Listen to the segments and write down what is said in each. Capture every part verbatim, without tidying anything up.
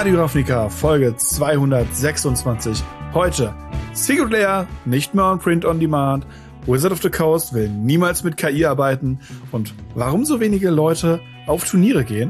Radio Ravnica, Folge zweihundertsechsundzwanzig. Heute Secret Lair, nicht mehr on Print on Demand. Wizard of the Coast will niemals mit K I arbeiten. Und warum so wenige Leute auf Turniere gehen?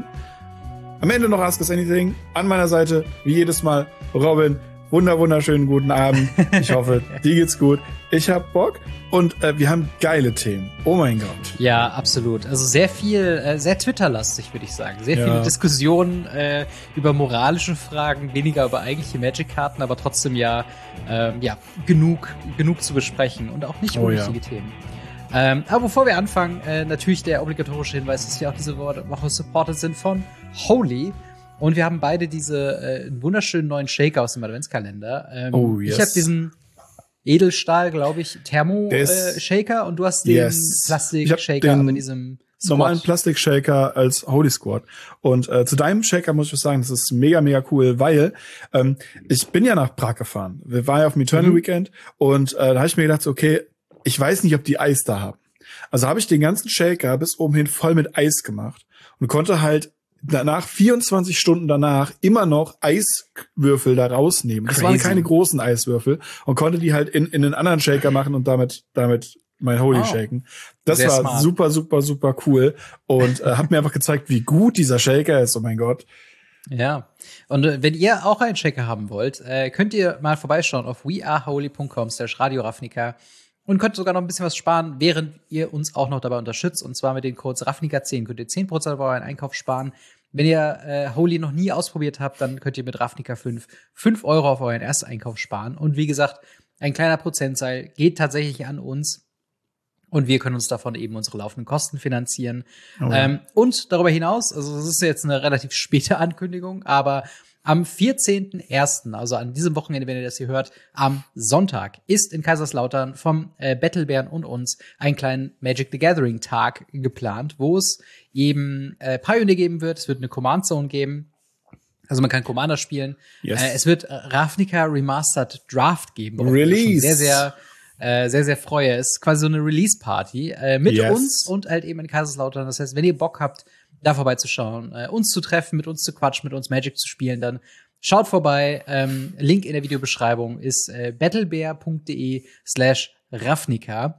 Am Ende noch Ask Us Anything. An meiner Seite, wie jedes Mal, Robin. Wunder, wunderschönen guten Abend. Ich hoffe, dir geht's gut. Ich hab Bock und äh, wir haben geile Themen. Oh mein Gott. Ja, absolut. Also sehr viel, äh, sehr Twitter-lastig, würde ich sagen. Sehr ja. viele Diskussionen äh, über moralische Fragen, weniger über eigentliche Magic-Karten, aber trotzdem ja, äh, ja genug, genug zu besprechen und auch nicht unwichtige oh, ja. Themen. Ähm, aber bevor wir anfangen, äh, natürlich der obligatorische Hinweis, dass wir auch diese Woche supported sind von Holy. Und wir haben beide diese äh, wunderschönen neuen Shaker aus dem Adventskalender. Ähm, oh, yes. Ich habe diesen Edelstahl, glaube ich, Thermo-Shaker äh, und du hast den yes. Plastik-Shaker mit diesem Squad. Normalen Plastik-Shaker als Holy Squad. Und äh, zu deinem Shaker muss ich sagen, das ist mega, mega cool, weil ähm, ich bin ja nach Prag gefahren. Wir waren ja auf dem Eternal mhm. Weekend und äh, da habe ich mir gedacht, okay, ich weiß nicht, ob die Eis da haben. Also habe ich den ganzen Shaker bis oben hin voll mit Eis gemacht und konnte halt danach, vierundzwanzig Stunden danach, immer noch Eiswürfel da rausnehmen. Das Crazy. Waren keine großen Eiswürfel und konnte die halt in, in einen anderen Shaker machen und damit, damit mein Holy oh. shaken. Das Sehr war smart. super, super, super cool und äh, hat mir einfach gezeigt, wie gut dieser Shaker ist. Oh mein Gott. Ja. Und äh, wenn ihr auch einen Shaker haben wollt, äh, könnt ihr mal vorbeischauen auf weareholy.com slash Radio Ravnica und könnt sogar noch ein bisschen was sparen, während ihr uns auch noch dabei unterstützt. Und zwar mit den Codes Ravnica zehn könnt ihr zehn Prozent auf euren Einkauf sparen. Wenn ihr äh, Holy noch nie ausprobiert habt, dann könnt ihr mit Ravnica fünf fünf Euro auf euren Ersteinkauf sparen. Und wie gesagt, ein kleiner Prozentteil geht tatsächlich an uns. Und wir können uns davon eben unsere laufenden Kosten finanzieren. Oh ja. ähm, und darüber hinaus, also das ist jetzt eine relativ späte Ankündigung, aber am vierzehnten ersten, also an diesem Wochenende, wenn ihr das hier hört, am Sonntag, ist in Kaiserslautern vom äh, Battlebären und uns einen kleinen Magic the Gathering Tag geplant, wo es eben äh, Pioneer geben wird. Es wird eine Command Zone geben. Also man kann Commander spielen. Yes. Äh, es wird äh, Ravnica Remastered Draft geben. Release. Sehr, sehr, äh, sehr, sehr freue. Es ist quasi so eine Release-Party äh, mit yes. uns und halt eben in Kaiserslautern. Das heißt, wenn ihr Bock habt, da vorbeizuschauen, äh, uns zu treffen, mit uns zu quatschen, mit uns Magic zu spielen, dann schaut vorbei. Ähm, Link in der Videobeschreibung ist äh, battlebear.de slash Ravnica.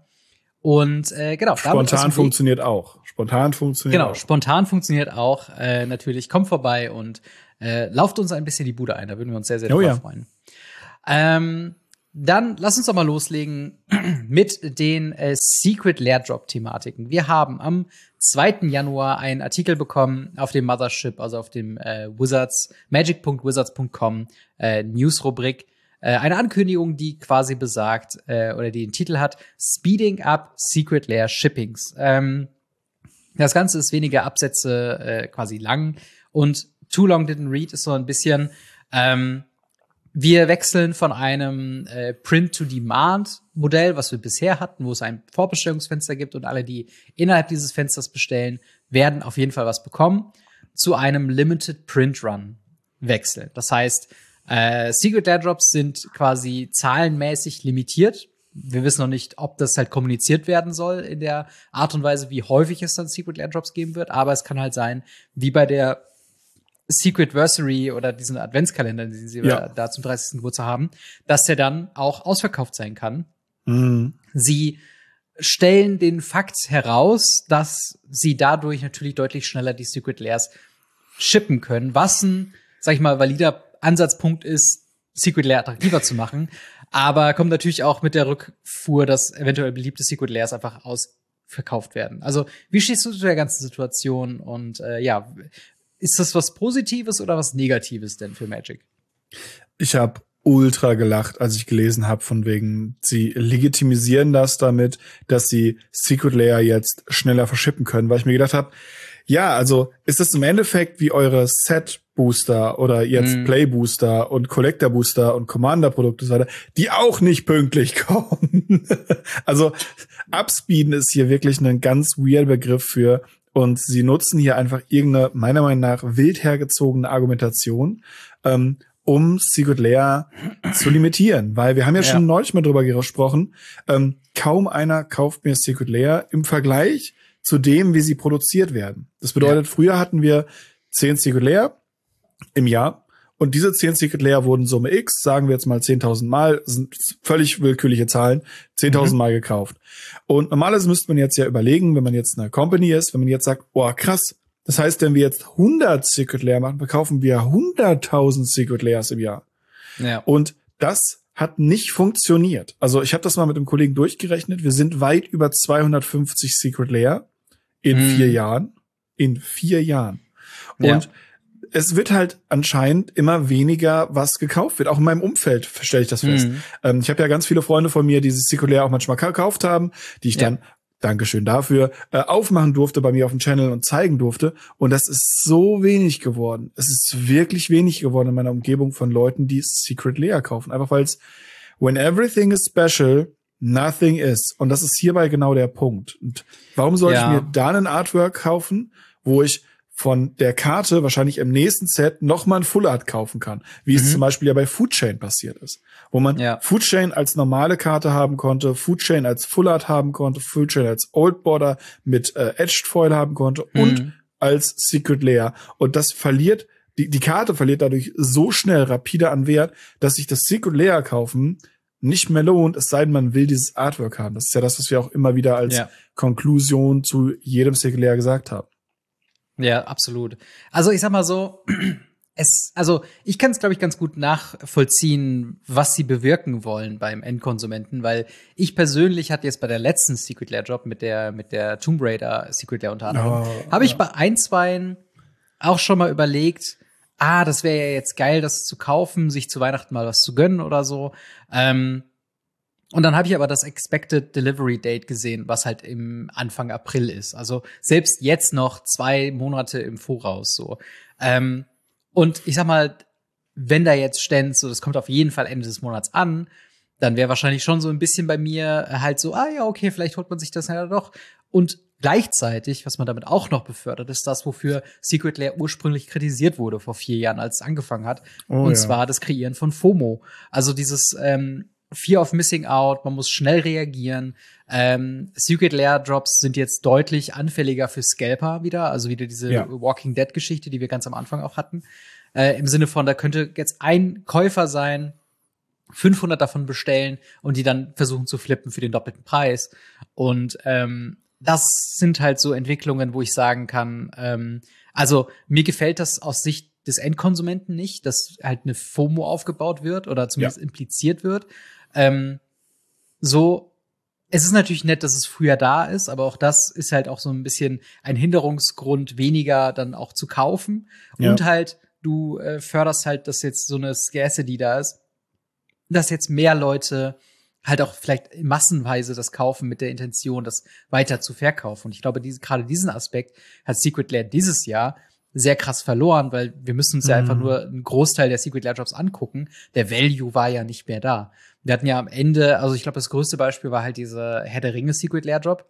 Und äh, genau. Spontan funktioniert auch. Spontan funktioniert genau, auch. Genau, spontan funktioniert auch. Äh, natürlich, kommt vorbei und äh, lauft uns ein bisschen die Bude ein. Da würden wir uns sehr, sehr oh, drauf ja. freuen. Ähm, Dann lass uns doch mal loslegen mit den äh, Secret Lair Drop Thematiken. Wir haben am zweiten Januar einen Artikel bekommen auf dem Mothership, also auf dem äh, Wizards, magic punkt wizards punkt com äh, News-Rubrik. Äh, eine Ankündigung, die quasi besagt, äh, oder die den Titel hat, Speeding Up Secret Lair Shippings. Ähm, das Ganze ist weniger Absätze äh, quasi lang und Too Long Didn't Read ist so ein bisschen ähm, wir wechseln von einem äh, Print-to-Demand-Modell, was wir bisher hatten, wo es ein Vorbestellungsfenster gibt und alle, die innerhalb dieses Fensters bestellen, werden auf jeden Fall was bekommen, zu einem Limited-Print-Run wechseln. Das heißt, äh, Secret Lair Drops sind quasi zahlenmäßig limitiert. Wir wissen noch nicht, ob das halt kommuniziert werden soll in der Art und Weise, wie häufig es dann Secret Lair Drops geben wird. Aber es kann halt sein, wie bei der Secretversary oder diesen Adventskalender, den sie ja. da zum dreißigsten Geburtstag haben, dass der dann auch ausverkauft sein kann. Mhm. Sie stellen den Fakt heraus, dass sie dadurch natürlich deutlich schneller die Secret Lairs shippen können, was ein, sag ich mal, valider Ansatzpunkt ist, Secret Lair attraktiver zu machen. Aber kommt natürlich auch mit der Rückfuhr, dass eventuell beliebte Secret Lairs einfach ausverkauft werden. Also, wie stehst du zu der ganzen Situation? Und äh, ja, ist das was Positives oder was Negatives denn für Magic? Ich habe ultra gelacht, als ich gelesen habe, von wegen, sie legitimisieren das damit, dass sie Secret Lair jetzt schneller verschippen können, weil ich mir gedacht habe, ja, also ist das im Endeffekt wie eure Set-Booster oder jetzt mm. Play-Booster und Collector-Booster und Commander-Produkte und so weiter, die auch nicht pünktlich kommen. Also Upspeeden ist hier wirklich ein ganz weird Begriff für. Und sie nutzen hier einfach irgendeine, meiner Meinung nach, wild hergezogene Argumentation, ähm, um Secret Lair zu limitieren. Weil wir haben ja, ja. schon neulich mal drüber gesprochen, ähm, kaum einer kauft mir Secret Lair im Vergleich zu dem, wie sie produziert werden. Das bedeutet, ja. früher hatten wir zehn Secret Lair im Jahr Und diese zehn Secret Layer wurden Summe X, sagen wir jetzt mal zehntausend Mal, sind völlig willkürliche Zahlen, zehntausend mhm. Mal gekauft. Und normalerweise müsste man jetzt ja überlegen, wenn man jetzt eine Company ist, wenn man jetzt sagt, oh krass, das heißt, wenn wir jetzt hundert Secret Layer machen, verkaufen wir hunderttausend Secret Layers im Jahr. Ja. Und das hat nicht funktioniert. Also ich habe das mal mit einem Kollegen durchgerechnet. Wir sind weit über zweihundertfünfzig Secret Layer in hm. vier Jahren. In vier Jahren. Und ja. es wird halt anscheinend immer weniger, was gekauft wird. Auch in meinem Umfeld stelle ich das fest. Mhm. Ähm, ich habe ja ganz viele Freunde von mir, die dieses Secret Layer auch manchmal gekauft haben, die ich ja. dann, Dankeschön dafür, äh, aufmachen durfte bei mir auf dem Channel und zeigen durfte. Und das ist so wenig geworden. Es ist wirklich wenig geworden in meiner Umgebung von Leuten, die Secret Layer kaufen. Einfach weil es, when everything is special, nothing is. Und das ist hierbei genau der Punkt. Und warum soll ja. ich mir da einen Artwork kaufen, wo ich von der Karte wahrscheinlich im nächsten Set noch mal ein Full Art kaufen kann, wie mhm. es zum Beispiel ja bei Food Chain passiert ist, wo man ja. Food Chain als normale Karte haben konnte, Food Chain als Full Art haben konnte, Food Chain als Old Border mit äh, Edged Foil haben konnte mhm. und als Secret Layer. Und das verliert, die, die Karte verliert dadurch so schnell rapide an Wert, dass sich das Secret Layer kaufen nicht mehr lohnt, es sei denn, man will dieses Artwork haben. Das ist ja das, was wir auch immer wieder als ja. Konklusion zu jedem Secret Layer gesagt haben. Ja, absolut. Also ich sag mal so, es, also ich kann es, glaube ich, ganz gut nachvollziehen, was sie bewirken wollen beim Endkonsumenten, weil ich persönlich hatte jetzt bei der letzten Secret Lair Drop mit der mit der Tomb Raider Secret Lair unter anderem, oh, habe ich ja. bei ein, zwei auch schon mal überlegt, ah, das wäre ja jetzt geil, das zu kaufen, sich zu Weihnachten mal was zu gönnen oder so. Ähm, Und dann habe ich aber das Expected Delivery Date gesehen, was halt im Anfang April ist. Also selbst jetzt noch zwei Monate im Voraus so. Ähm, und ich sag mal, wenn da jetzt ständ, so das kommt auf jeden Fall Ende des Monats an, dann wäre wahrscheinlich schon so ein bisschen bei mir halt so, ah ja, okay, vielleicht holt man sich das ja doch. Und gleichzeitig, was man damit auch noch befördert, ist das, wofür Secret Lair ursprünglich kritisiert wurde vor vier Jahren, als es angefangen hat. Oh, und ja. zwar das Kreieren von FOMO. Also dieses ähm, Fear of Missing Out, man muss schnell reagieren. Ähm, Secret Lair Drops sind jetzt deutlich anfälliger für Scalper wieder, also wieder diese ja. Walking Dead Geschichte, die wir ganz am Anfang auch hatten. Äh, Im Sinne von, da könnte jetzt ein Käufer sein, fünfhundert davon bestellen und die dann versuchen zu flippen für den doppelten Preis. Und ähm, das sind halt so Entwicklungen, wo ich sagen kann, ähm, also mir gefällt das aus Sicht des Endkonsumenten nicht, dass halt eine FOMO aufgebaut wird oder zumindest ja. impliziert wird. Ähm, so, es ist natürlich nett, dass es früher da ist, aber auch das ist halt auch so ein bisschen ein Hinderungsgrund, weniger dann auch zu kaufen. Ja. Und halt, du äh, förderst halt, dass jetzt so eine Scarcity da ist, dass jetzt mehr Leute halt auch vielleicht massenweise das kaufen mit der Intention, das weiter zu verkaufen. Und ich glaube, diese, gerade diesen Aspekt hat Secret Lair dieses Jahr sehr krass verloren, weil wir müssen uns mhm. ja einfach nur einen Großteil der Secret Lair Drops angucken. Der Value war ja nicht mehr da. Wir hatten ja am Ende, also ich glaube, das größte Beispiel war halt diese Herr der Ringe Secret Lair Drop,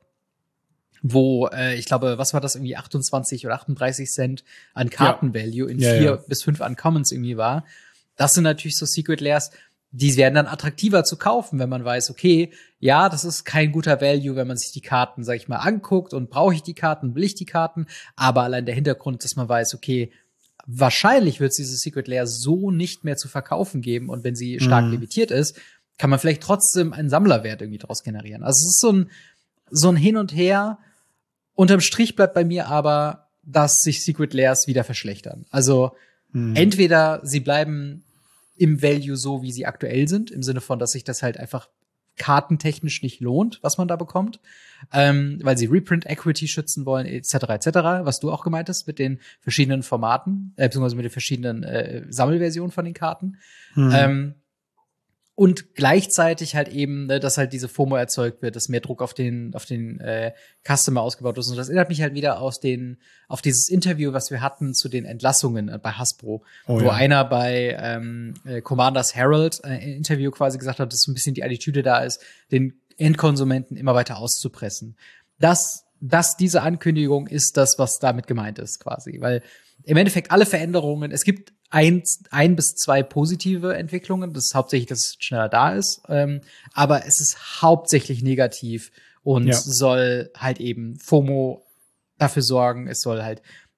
wo äh, ich glaube, was war das, irgendwie achtundzwanzig oder achtunddreißig Cent an Kartenvalue ja. in ja, vier ja. bis fünf Uncommons irgendwie war. Das sind natürlich so Secret Lairs, die werden dann attraktiver zu kaufen, wenn man weiß, okay, ja, das ist kein guter Value, wenn man sich die Karten, sag ich mal, anguckt und brauche ich die Karten, will ich die Karten, aber allein der Hintergrund, dass man weiß, okay, wahrscheinlich wird es diese Secret Lair so nicht mehr zu verkaufen geben und wenn sie stark mhm. limitiert ist, kann man vielleicht trotzdem einen Sammlerwert irgendwie draus generieren. Also es ist so ein, so ein Hin und Her. Unterm Strich bleibt bei mir aber, dass sich Secret Lairs wieder verschlechtern. Also mhm. entweder sie bleiben im Value so, wie sie aktuell sind, im Sinne von, dass sich das halt einfach kartentechnisch nicht lohnt, was man da bekommt, ähm, weil sie Reprint-Equity schützen wollen, et cetera, et cetera, was du auch gemeint hast mit den verschiedenen Formaten, äh, beziehungsweise mit den verschiedenen äh, Sammelversionen von den Karten. Mhm. Ähm, und gleichzeitig halt eben, ne, dass halt diese FOMO erzeugt wird, dass mehr Druck auf den auf den äh, Customer ausgebaut ist. Und das erinnert mich halt wieder aus den auf dieses Interview, was wir hatten zu den Entlassungen äh, bei Hasbro, oh, wo ja. einer bei ähm, äh, Commanders Herald äh, ein Interview quasi gesagt hat, dass so ein bisschen die Attitüde da ist, den Endkonsumenten immer weiter auszupressen. Das, das diese Ankündigung ist das, was damit gemeint ist quasi, weil im Endeffekt alle Veränderungen, es gibt ein, ein bis zwei positive Entwicklungen. Das ist hauptsächlich, dass es schneller da ist. Ähm, aber es ist hauptsächlich negativ und ja. soll halt eben FOMO dafür sorgen. Es soll halt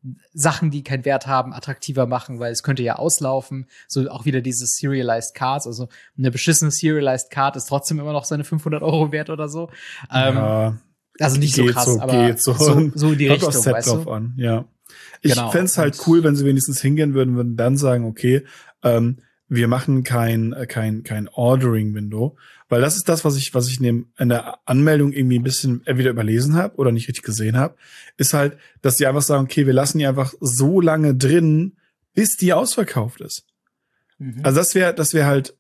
Sachen, die keinen Wert haben, attraktiver machen, weil es könnte ja auslaufen. So auch wieder diese Serialized Cards. Also eine beschissene Serialized Card ist trotzdem immer noch seine fünfhundert Euro wert oder so. Ja, ähm, also nicht so geht krass, so, aber geht so, so, so in die kommt Richtung, aufs Set weißt drauf du? an, ja. Ich Genau. fänd's halt cool, wenn sie wenigstens hingehen würden, würden dann sagen, okay, ähm, wir machen kein äh, kein kein Ordering-Window, weil das ist das, was ich was ich in, dem, in der Anmeldung irgendwie ein bisschen entweder überlesen habe oder nicht richtig gesehen habe, ist halt, dass die einfach sagen, okay, wir lassen die einfach so lange drin, bis die ausverkauft ist. Mhm. Also das wäre das wäre halt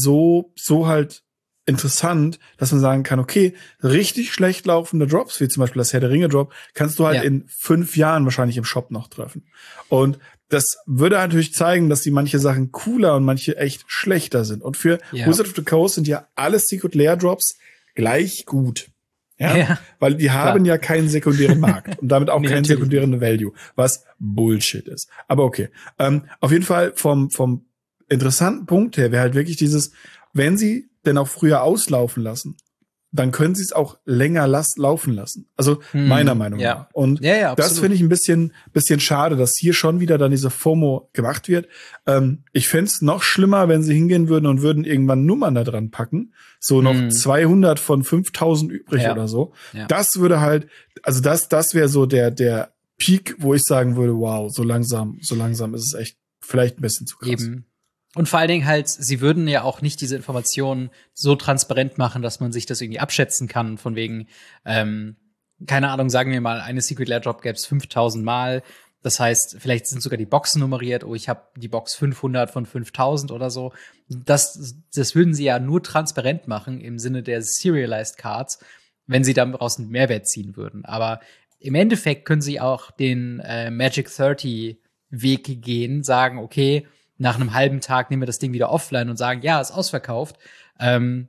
so so halt interessant, dass man sagen kann, okay, richtig schlecht laufende Drops, wie zum Beispiel das Herr der Ringe Drop, kannst du halt Ja. in fünf Jahren wahrscheinlich im Shop noch treffen. Und das würde natürlich zeigen, dass die manche Sachen cooler und manche echt schlechter sind. Und für Ja. Wizard of the Coast sind ja alle Secret Lair Drops gleich gut. Ja, Ja. weil die haben ja keinen sekundären Markt und damit auch Nee, keinen natürlich sekundären Value, was Bullshit ist. Aber okay. Ähm, auf jeden Fall vom, vom interessanten Punkt her wäre halt wirklich dieses, wenn sie denn auch früher auslaufen lassen, dann können sie es auch länger las- laufen lassen. Also Hm, meiner Meinung ja. nach. Und Ja, ja, das absolut. finde ich ein bisschen, bisschen schade, dass hier schon wieder dann diese FOMO gemacht wird. Ähm, ich fände es noch schlimmer, wenn sie hingehen würden und würden irgendwann Nummern da dran packen. So noch Hm. zweihundert von fünftausend übrig Ja. oder so. Ja. Das würde halt, also das, das wäre so der, der Peak, wo ich sagen würde, wow, so langsam, so langsam ist es echt vielleicht ein bisschen zu krass. Eben. Und vor allen Dingen halt, sie würden ja auch nicht diese Informationen so transparent machen, dass man sich das irgendwie abschätzen kann, von wegen, ähm, keine Ahnung, sagen wir mal, eine Secret Lair Drop gäbe es fünftausend Mal. Das heißt, vielleicht sind sogar die Boxen nummeriert. Oh, ich habe die Box fünfhundert von fünftausend oder so. Das, das würden sie ja nur transparent machen im Sinne der Serialized Cards, wenn sie daraus einen Mehrwert ziehen würden. Aber im Endeffekt können sie auch den äh, Magic dreißig Weg gehen, sagen, okay, nach einem halben Tag nehmen wir das Ding wieder offline und sagen, ja, ist ausverkauft. Ähm,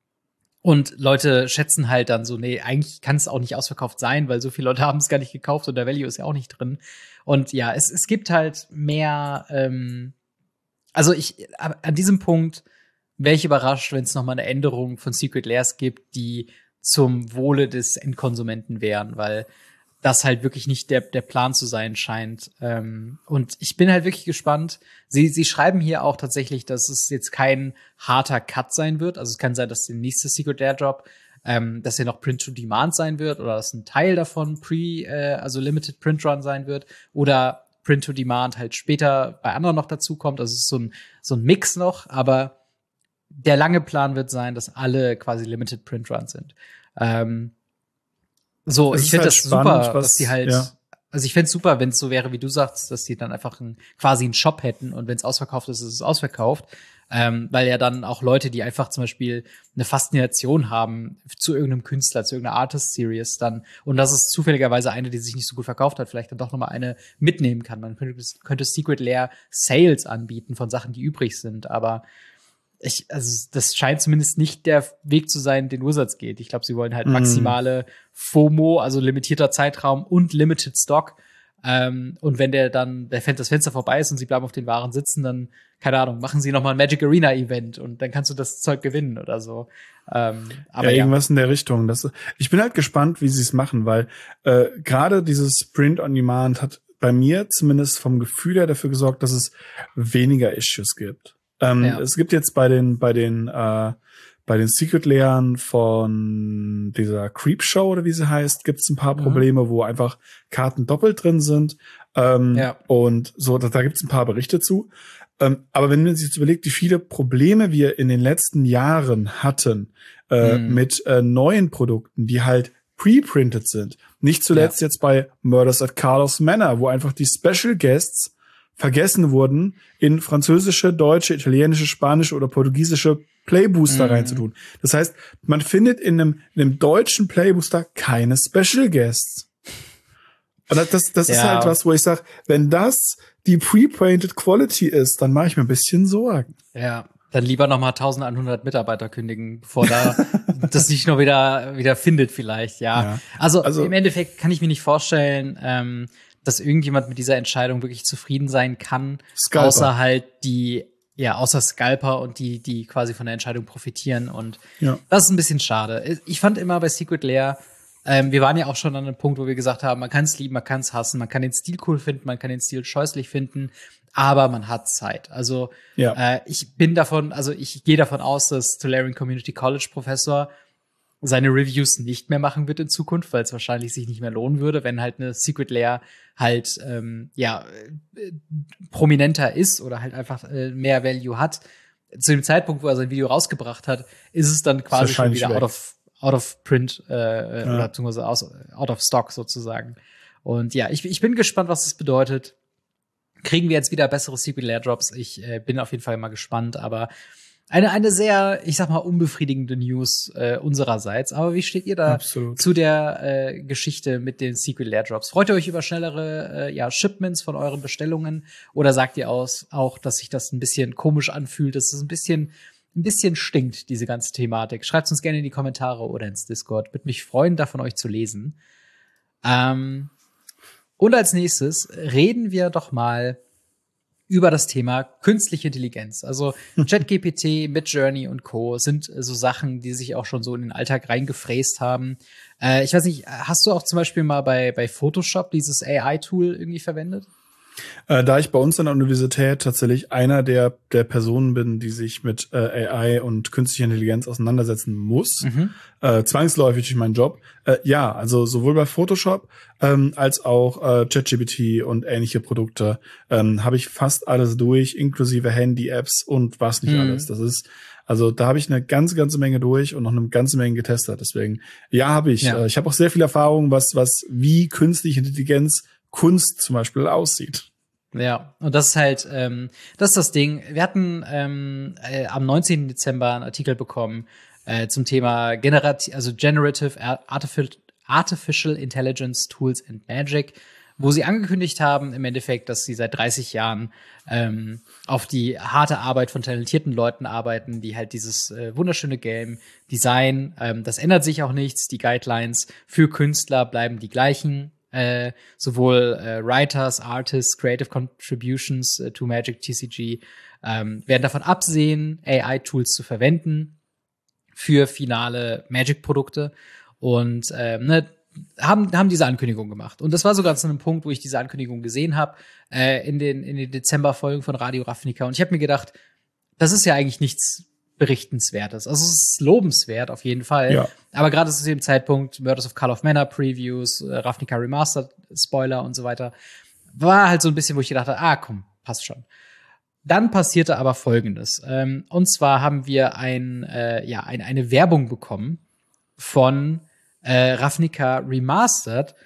und Leute schätzen halt dann so, nee, eigentlich kann es auch nicht ausverkauft sein, weil so viele Leute haben es gar nicht gekauft und der Value ist ja auch nicht drin. Und ja, es, es gibt halt mehr, ähm, also ich, an diesem Punkt wäre ich überrascht, wenn es noch mal eine Änderung von Secret Lairs gibt, die zum Wohle des Endkonsumenten wären, weil das halt wirklich nicht der, der Plan zu sein scheint. Ähm, und ich bin halt wirklich gespannt. Sie, sie schreiben hier auch tatsächlich, dass es jetzt kein harter Cut sein wird. Also es kann sein, dass der nächste Secret Lair Drop, ähm, dass er noch Print to Demand sein wird oder dass ein Teil davon Pre, äh, also Limited Print Run sein wird oder Print to Demand halt später bei anderen noch dazu kommt. Also es ist so ein, so ein Mix noch, aber der lange Plan wird sein, dass alle quasi Limited Print Runs sind. Ähm, So, Es ich ist finde halt das spannend, super, was- dass die halt, ja. also ich fände es super, wenn es so wäre, wie du sagst, dass die dann einfach ein, quasi einen Shop hätten und wenn es ausverkauft ist, ist es ausverkauft. Ähm, weil ja dann auch Leute, die einfach zum Beispiel eine Faszination haben zu irgendeinem Künstler, zu irgendeiner Artist-Series dann, und das ist zufälligerweise eine, die sich nicht so gut verkauft hat, vielleicht dann doch noch mal eine mitnehmen kann. Man könnte, könnte Secret Lair Sales anbieten von Sachen, die übrig sind, aber ich, also das scheint zumindest nicht der Weg zu sein, den Wizards geht. Ich glaube, sie wollen halt Mhm. maximale FOMO, also limitierter Zeitraum und Limited Stock. Ähm, und wenn der dann, der Fen- das Fenster vorbei ist und sie bleiben auf den Waren sitzen, dann, keine Ahnung, machen sie noch mal ein Magic Arena Event und dann kannst du das Zeug gewinnen oder so. Ähm, aber ja, ja, irgendwas in der Richtung. Das, ich bin halt gespannt, wie sie es machen, weil äh, gerade dieses Print on Demand hat bei mir zumindest vom Gefühl her dafür gesorgt, dass es weniger Issues gibt. Ähm, Ja. Es gibt jetzt bei den bei den äh, bei den Secret Layern von dieser Creep Show oder wie sie heißt, gibt es ein paar Mhm. Probleme, wo einfach Karten doppelt drin sind. Ähm, Ja. Und so, da, da gibt es ein paar Berichte zu. Ähm, aber wenn man sich jetzt überlegt, wie viele Probleme wir in den letzten Jahren hatten äh, Mhm. mit äh, neuen Produkten, die halt pre-printed sind. Nicht zuletzt jetzt bei Murders at Carlos Manor, wo einfach die Special Guests vergessen wurden, in französische, deutsche, italienische, spanische oder portugiesische Playbooster Mhm. reinzutun. Das heißt, man findet in einem, in einem deutschen Playbooster keine Special Guests. Und das, das, das ist Ja. halt was, wo ich sage, wenn das die pre-painted Quality ist, dann mache ich mir ein bisschen Sorgen. Ja, dann lieber noch mal eintausendeinhundert Mitarbeiter kündigen, bevor da das nicht noch wieder wieder findet vielleicht, ja. Ja. Also, Also- im Endeffekt kann ich mir nicht vorstellen, ähm, dass irgendjemand mit dieser Entscheidung wirklich zufrieden sein kann, Scalper. außer halt die, ja, außer Scalper und die, die quasi von der Entscheidung profitieren und Ja. das ist ein bisschen schade. Ich fand immer bei Secret Lair, Ähm, wir waren ja auch schon an einem Punkt, wo wir gesagt haben, man kann es lieben, man kann es hassen, man kann den Stil cool finden, man kann den Stil scheußlich finden, aber man hat Zeit. Also ja. äh, ich bin davon, also ich gehe davon aus, dass Tolarian Community College Professor seine Reviews nicht mehr machen wird in Zukunft, weil es wahrscheinlich sich nicht mehr lohnen würde, wenn halt eine Secret Lair halt ähm, ja äh, prominenter ist oder halt einfach äh, mehr Value hat. Zu dem Zeitpunkt, wo er sein Video rausgebracht hat, ist es dann quasi schon wieder weg. out of out of print äh, ja. oder beziehungsweise aus, out of stock sozusagen. Und ja, ich, ich bin gespannt, was das bedeutet. Kriegen wir jetzt wieder bessere Secret Lair Drops? Ich äh, bin auf jeden Fall mal gespannt, aber Eine, eine sehr, ich sag mal, unbefriedigende News äh, unsererseits. Aber wie steht ihr da Absolut. zu der äh, Geschichte mit den Secret Lair Drops? Freut ihr euch über schnellere äh, ja, Shipments von euren Bestellungen? Oder sagt ihr aus, auch, dass sich das ein bisschen komisch anfühlt, dass es ein bisschen, ein bisschen stinkt, diese ganze Thematik? Schreibt uns gerne in die Kommentare oder ins Discord. Würde mich freuen, da von euch zu lesen. Ähm, und als nächstes reden wir doch mal über das Thema künstliche Intelligenz. Also ChatGPT, Midjourney und Co. sind äh, so Sachen, die sich auch schon so in den Alltag reingefräst haben. Äh, ich weiß nicht, hast du auch zum Beispiel mal bei, bei Photoshop dieses A I-Tool irgendwie verwendet? Äh, da ich bei uns an der Universität tatsächlich einer der, der Personen bin, die sich mit äh, A I und künstlicher Intelligenz auseinandersetzen muss, mhm. äh, zwangsläufig durch meinen Job, äh, ja, also sowohl bei Photoshop ähm, als auch äh, ChatGPT und ähnliche Produkte ähm, habe ich fast alles durch, inklusive Handy-Apps und was nicht mhm. alles. Das ist Also da habe ich eine ganze, ganze Menge durch und noch eine ganze Menge getestet. Deswegen, ja, habe ich. Ja. Äh, ich habe auch sehr viel Erfahrung, was, was wie künstliche Intelligenz Kunst zum Beispiel aussieht. Ja, und das ist halt, ähm, das ist das Ding. Wir hatten ähm, äh, am neunzehnten Dezember einen Artikel bekommen äh, zum Thema Generat- also Generative Artificial, Artificial Intelligence Tools and Magic, wo sie angekündigt haben, im Endeffekt, dass sie seit dreißig Jahren ähm, auf die harte Arbeit von talentierten Leuten arbeiten, die halt dieses äh, wunderschöne Game designen. Ähm, das ändert sich auch nichts. Die Guidelines für Künstler bleiben die gleichen. Äh, sowohl äh, Writers, Artists, Creative Contributions äh, to Magic T C G ähm, werden davon absehen, A I-Tools zu verwenden für finale Magic-Produkte und ähm, ne, haben haben diese Ankündigung gemacht. Und das war sogar zu einem Punkt, wo ich diese Ankündigung gesehen habe äh, in den in den Dezember-Folgen von Radio Ravnica. Und ich habe mir gedacht, das ist ja eigentlich nichts Berichtenswertes. Also es ist lobenswert auf jeden Fall. Ja. Aber gerade zu dem Zeitpunkt, Murders of Call of Manor Previews, äh, Ravnica Remastered Spoiler und so weiter, war halt so ein bisschen, wo ich gedacht habe, ah, komm, passt schon. Dann passierte aber Folgendes. Ähm, und zwar haben wir ein, äh, ja, ein, eine Werbung bekommen von äh, Ravnica Remastered,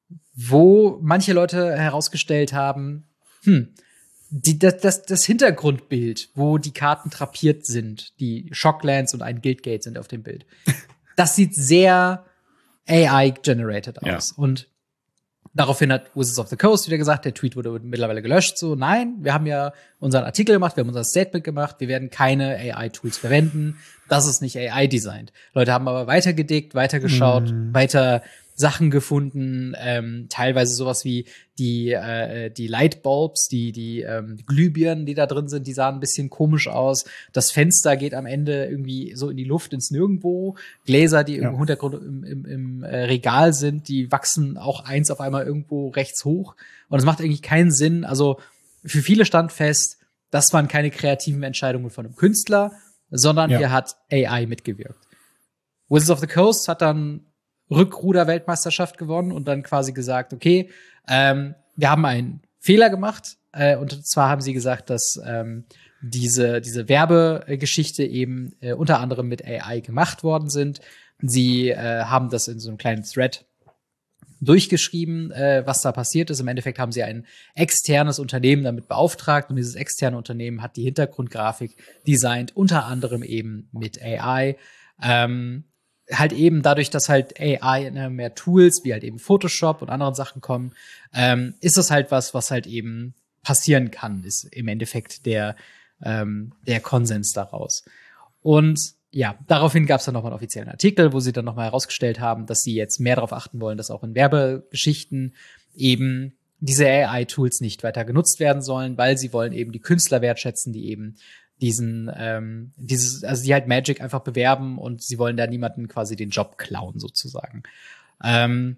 wo manche Leute herausgestellt haben, hm, Die, das, das, das Hintergrundbild, wo die Karten drapiert sind, die Shocklands und ein Guildgate sind auf dem Bild, das sieht sehr A I-generated aus. Ja. Und daraufhin hat Wizards of the Coast wieder gesagt, der Tweet wurde mittlerweile gelöscht. So, nein, wir haben ja unseren Artikel gemacht, wir haben unser Statement gemacht, wir werden keine A I-Tools verwenden. Das ist nicht A I-designed. Leute haben aber weitergedickt, weitergeschaut, mm. weiter Sachen gefunden, ähm, teilweise sowas wie die äh, die Lightbulbs, die die ähm, Glühbirnen, die da drin sind, die sahen ein bisschen komisch aus. Das Fenster geht am Ende irgendwie so in die Luft, ins Nirgendwo. Gläser, die ja. im Hintergrund im, im, im äh, Regal sind, die wachsen auch eins auf einmal irgendwo rechts hoch. Und es macht eigentlich keinen Sinn. Also für viele stand fest, das waren keine kreativen Entscheidungen von einem Künstler, sondern ja. hier hat A I mitgewirkt. Wizards of the Coast hat dann Rückruder-Weltmeisterschaft gewonnen und dann quasi gesagt, okay, ähm, wir haben einen Fehler gemacht. Äh, und zwar haben sie gesagt, dass ähm, diese diese Werbegeschichte eben äh, unter anderem mit A I gemacht worden sind. Sie äh, haben das in so einem kleinen Thread durchgeschrieben, äh, was da passiert ist. Im Endeffekt haben sie ein externes Unternehmen damit beauftragt und dieses externe Unternehmen hat die Hintergrundgrafik designt, unter anderem eben mit A I. Ähm, halt eben dadurch, dass halt A I in mehr Tools, wie halt eben Photoshop und anderen Sachen kommen, ähm, ist das halt was, was halt eben passieren kann, ist im Endeffekt der, ähm, der Konsens daraus. Und ja, daraufhin gab es dann nochmal einen offiziellen Artikel, wo sie dann nochmal herausgestellt haben, dass sie jetzt mehr darauf achten wollen, dass auch in Werbegeschichten eben diese A I-Tools nicht weiter genutzt werden sollen, weil sie wollen eben die Künstler wertschätzen, die eben diesen, ähm, dieses, also die halt Magic einfach bewerben und sie wollen da niemanden quasi den Job klauen sozusagen. Ähm,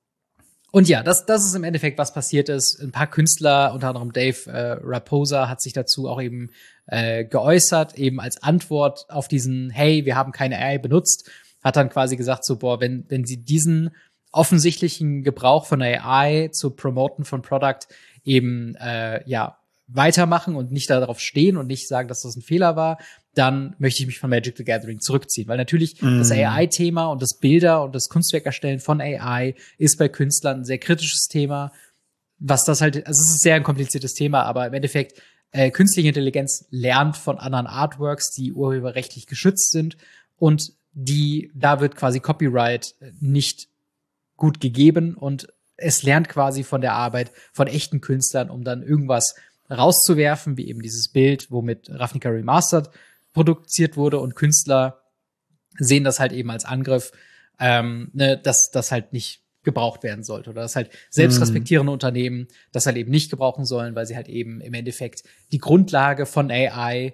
und ja, das, das ist im Endeffekt, was passiert ist. Ein paar Künstler, unter anderem Dave äh, Raposa, hat sich dazu auch eben äh, geäußert, eben als Antwort auf diesen, hey, wir haben keine A I benutzt, hat dann quasi gesagt, so, boah, wenn, wenn sie diesen offensichtlichen Gebrauch von A I zu Promoten von Product eben, äh, ja, weitermachen und nicht darauf stehen und nicht sagen, dass das ein Fehler war, dann möchte ich mich von Magic the Gathering zurückziehen. Weil natürlich mm. das A I-Thema und das Bilder und das Kunstwerkerstellen von A I ist bei Künstlern ein sehr kritisches Thema. Was das halt, also es ist sehr ein kompliziertes Thema, aber im Endeffekt, äh, künstliche Intelligenz lernt von anderen Artworks, die urheberrechtlich geschützt sind und die, da wird quasi Copyright nicht gut gegeben und es lernt quasi von der Arbeit von echten Künstlern, um dann irgendwas rauszuwerfen, wie eben dieses Bild, womit Ravnica Remastered produziert wurde, und Künstler sehen das halt eben als Angriff, ähm, ne, dass das halt nicht gebraucht werden sollte oder dass halt selbstrespektierende mm. Unternehmen das halt eben nicht gebrauchen sollen, weil sie halt eben im Endeffekt die Grundlage von A I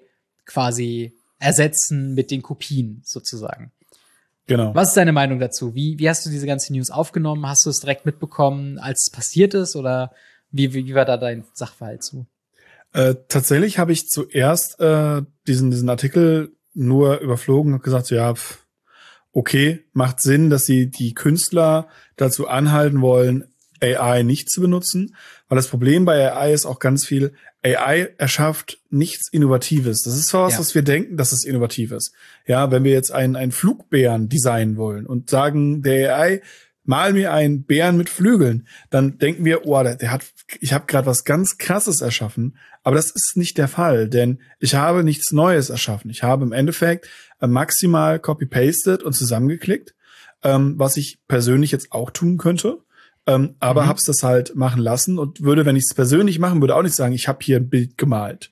quasi ersetzen mit den Kopien sozusagen. Genau. Was ist deine Meinung dazu? Wie, wie hast du diese ganze News aufgenommen? Hast du es direkt mitbekommen, als es passiert ist, oder wie, wie, wie war da dein Sachverhalt zu? Äh, tatsächlich habe ich zuerst äh, diesen diesen Artikel nur überflogen und gesagt, so, ja, pf, okay, macht Sinn, dass sie die Künstler dazu anhalten wollen, A I nicht zu benutzen, weil das Problem bei A I ist auch ganz viel, A I erschafft nichts Innovatives. Das ist zwar was, ja. was wir denken, dass es innovativ ist. Ja, wenn wir jetzt einen einen Flugbären designen wollen und sagen, der A I, mal mir einen Bären mit Flügeln, dann denken wir, oh, der, der hat, ich habe gerade was ganz Krasses erschaffen, aber das ist nicht der Fall, denn ich habe nichts Neues erschaffen. Ich habe im Endeffekt äh, maximal copy-pasted und zusammengeklickt, ähm, was ich persönlich jetzt auch tun könnte, ähm, aber mhm. hab's das halt machen lassen und würde, wenn ich es persönlich machen würde, auch nicht sagen, ich habe hier ein Bild gemalt.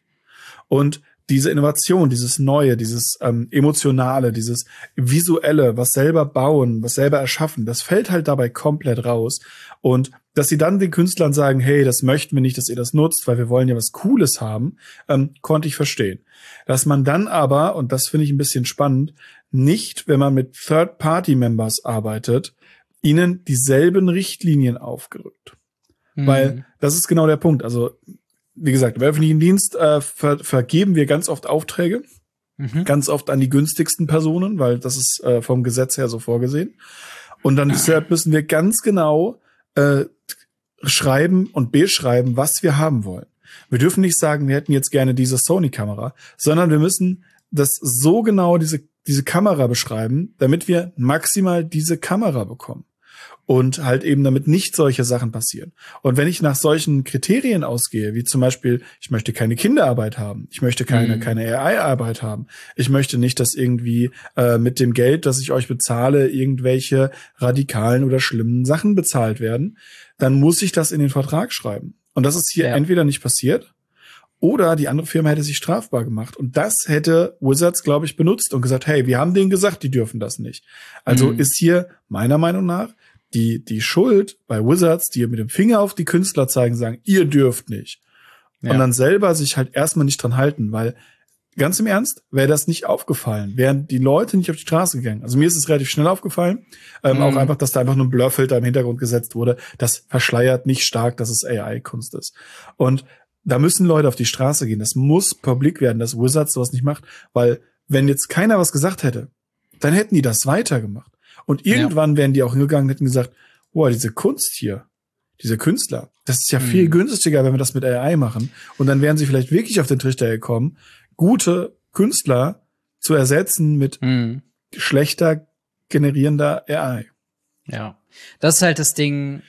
Und diese Innovation, dieses Neue, dieses ähm, Emotionale, dieses Visuelle, was selber bauen, was selber erschaffen, das fällt halt dabei komplett raus. Und dass sie dann den Künstlern sagen, hey, das möchten wir nicht, dass ihr das nutzt, weil wir wollen ja was Cooles haben, ähm, konnte ich verstehen. Dass man dann aber, und das finde ich ein bisschen spannend, nicht, wenn man mit Third-Party-Members arbeitet, ihnen dieselben Richtlinien aufgerückt. Mhm. Weil das ist genau der Punkt. Also wie gesagt, im öffentlichen Dienst äh, ver vergeben wir ganz oft Aufträge, mhm. ganz oft an die günstigsten Personen, weil das ist äh, vom Gesetz her so vorgesehen. Und dann deshalb müssen wir ganz genau äh, schreiben und beschreiben, was wir haben wollen. Wir dürfen nicht sagen, wir hätten jetzt gerne diese Sony-Kamera, sondern wir müssen das so genau diese diese Kamera beschreiben, damit wir maximal diese Kamera bekommen. Und halt eben damit nicht solche Sachen passieren. Und wenn ich nach solchen Kriterien ausgehe, wie zum Beispiel, ich möchte keine Kinderarbeit haben, ich möchte keine mhm. keine A I-Arbeit haben, ich möchte nicht, dass irgendwie äh, mit dem Geld, das ich euch bezahle, irgendwelche radikalen oder schlimmen Sachen bezahlt werden, dann muss ich das in den Vertrag schreiben. Und das ist hier ja. entweder nicht passiert, oder die andere Firma hätte sich strafbar gemacht. Und das hätte Wizards, glaube ich, benutzt und gesagt, hey, wir haben denen gesagt, die dürfen das nicht. Also mhm. ist hier meiner Meinung nach die die Schuld bei Wizards, die mit dem Finger auf die Künstler zeigen, sagen, ihr dürft nicht. Ja. Und dann selber sich halt erstmal nicht dran halten, weil ganz im Ernst, wäre das nicht aufgefallen, wären die Leute nicht auf die Straße gegangen. Also mir ist es relativ schnell aufgefallen, ähm, mhm. auch einfach, dass da einfach nur ein Blurfilter im Hintergrund gesetzt wurde. Das verschleiert nicht stark, dass es A I-Kunst ist. Und da müssen Leute auf die Straße gehen. Das muss publik werden, dass Wizards sowas nicht macht, weil wenn jetzt keiner was gesagt hätte, dann hätten die das weitergemacht. Und irgendwann ja. wären die auch hingegangen und hätten gesagt, boah, diese Kunst hier, diese Künstler, das ist ja mhm. viel günstiger, wenn wir das mit A I machen. Und dann wären sie vielleicht wirklich auf den Trichter gekommen, gute Künstler zu ersetzen mit mhm. schlechter generierender A I. Ja, das ist halt das Ding.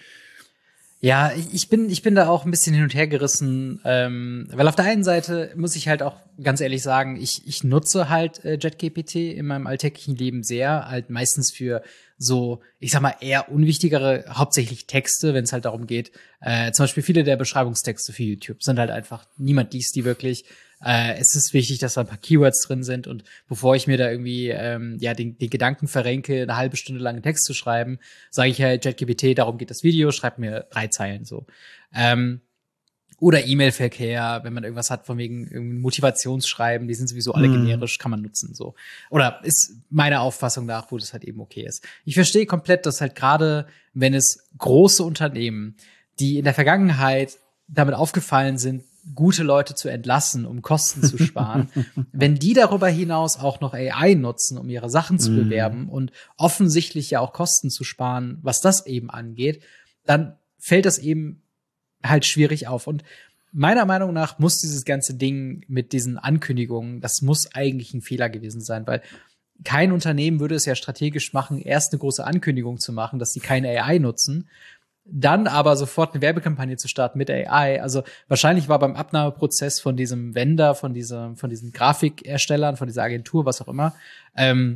Ja, ich bin, ich bin da auch ein bisschen hin und her gerissen, ähm, weil auf der einen Seite muss ich halt auch ganz ehrlich sagen, ich, ich nutze halt äh, JetGPT in meinem alltäglichen Leben sehr, halt meistens für so, ich sag mal, eher unwichtigere, hauptsächlich Texte, wenn es halt darum geht. Äh, zum Beispiel viele der Beschreibungstexte für YouTube sind halt einfach, niemand liest die wirklich. Äh, es ist wichtig, dass da ein paar Keywords drin sind, und bevor ich mir da irgendwie ähm, ja den, den Gedanken verrenke, eine halbe Stunde lang einen Text zu schreiben, sage ich halt JetGPT, darum geht das Video, schreib mir drei Zeilen so. Ähm, Oder E-Mail-Verkehr, wenn man irgendwas hat von wegen irgendwie Motivationsschreiben, die sind sowieso alle generisch, kann man nutzen, so. Oder ist meiner Auffassung nach, wo das halt eben okay ist. Ich verstehe komplett, dass halt gerade, wenn es große Unternehmen, die in der Vergangenheit damit aufgefallen sind, gute Leute zu entlassen, um Kosten zu sparen, wenn die darüber hinaus auch noch A I nutzen, um ihre Sachen zu bewerben und offensichtlich ja auch Kosten zu sparen, was das eben angeht, dann fällt das eben halt schwierig auf. Und meiner Meinung nach muss dieses ganze Ding mit diesen Ankündigungen, das muss eigentlich ein Fehler gewesen sein, weil kein Unternehmen würde es ja strategisch machen, erst eine große Ankündigung zu machen, dass sie keine A I nutzen, dann aber sofort eine Werbekampagne zu starten mit A I. Also wahrscheinlich war beim Abnahmeprozess von diesem Vendor, von diesem, von diesen Grafikerstellern, von dieser Agentur, was auch immer, ähm,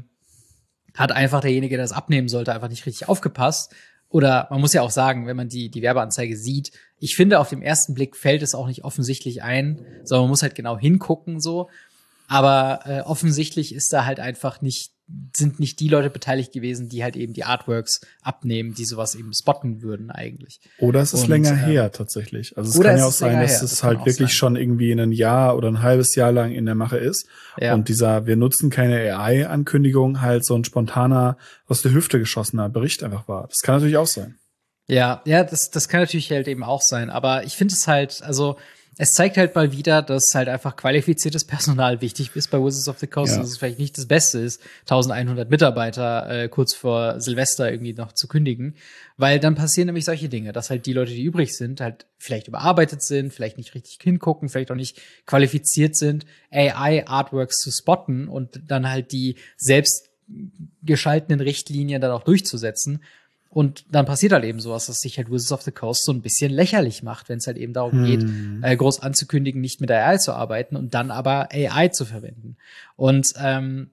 hat einfach derjenige, der das abnehmen sollte, einfach nicht richtig aufgepasst. Oder man muss ja auch sagen, wenn man die, die Werbeanzeige sieht, ich finde, auf den ersten Blick fällt es auch nicht offensichtlich ein, sondern man muss halt genau hingucken, so. Aber äh, offensichtlich ist da halt einfach nicht, sind nicht die Leute beteiligt gewesen, die halt eben die Artworks abnehmen, die sowas eben spotten würden eigentlich. Oder es ist Und, länger ähm, her tatsächlich. Also es oder kann es ja auch ist sein, länger dass her, es das kann halt auch wirklich sein. schon irgendwie ein Jahr oder ein halbes Jahr lang in der Mache ist. Ja. Und dieser wir nutzen keine A I-Ankündigung halt so ein spontaner, aus der Hüfte geschossener Bericht einfach war. Das kann natürlich auch sein. Ja, ja, das, das kann natürlich halt eben auch sein. Aber ich finde es halt, also es zeigt halt mal wieder, dass halt einfach qualifiziertes Personal wichtig ist bei Wizards of the Coast. Ja. Dass es vielleicht nicht das Beste ist, eintausendeinhundert Mitarbeiter äh, kurz vor Silvester irgendwie noch zu kündigen. Weil dann passieren nämlich solche Dinge, dass halt die Leute, die übrig sind, halt vielleicht überarbeitet sind, vielleicht nicht richtig hingucken, vielleicht auch nicht qualifiziert sind, A I-Artworks zu spotten und dann halt die selbst geschalteten Richtlinien dann auch durchzusetzen. Und dann passiert halt eben sowas, dass sich halt Wizards of the Coast so ein bisschen lächerlich macht, wenn es halt eben darum geht, Hm. äh, groß anzukündigen, nicht mit A I zu arbeiten und dann aber A I zu verwenden. Und ähm,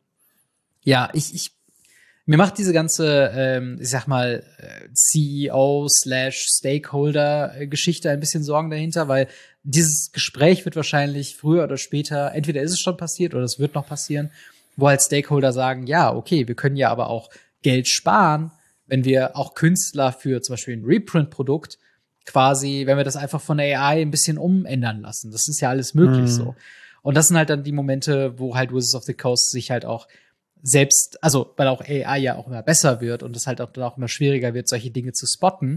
ja, ich, ich mir macht diese ganze, ähm, ich sag mal, äh, C E O slash Stakeholder-Geschichte ein bisschen Sorgen dahinter, weil dieses Gespräch wird wahrscheinlich früher oder später, entweder ist es schon passiert oder es wird noch passieren, wo halt Stakeholder sagen, ja, okay, wir können ja aber auch Geld sparen, wenn wir auch Künstler für zum Beispiel ein Reprint-Produkt quasi, wenn wir das einfach von A I ein bisschen umändern lassen. Das ist ja alles möglich Mhm. so. Und das sind halt dann die Momente, wo halt Wizards of the Coast sich halt auch selbst, also weil auch A I ja auch immer besser wird und es halt auch dann auch immer schwieriger wird, solche Dinge zu spotten.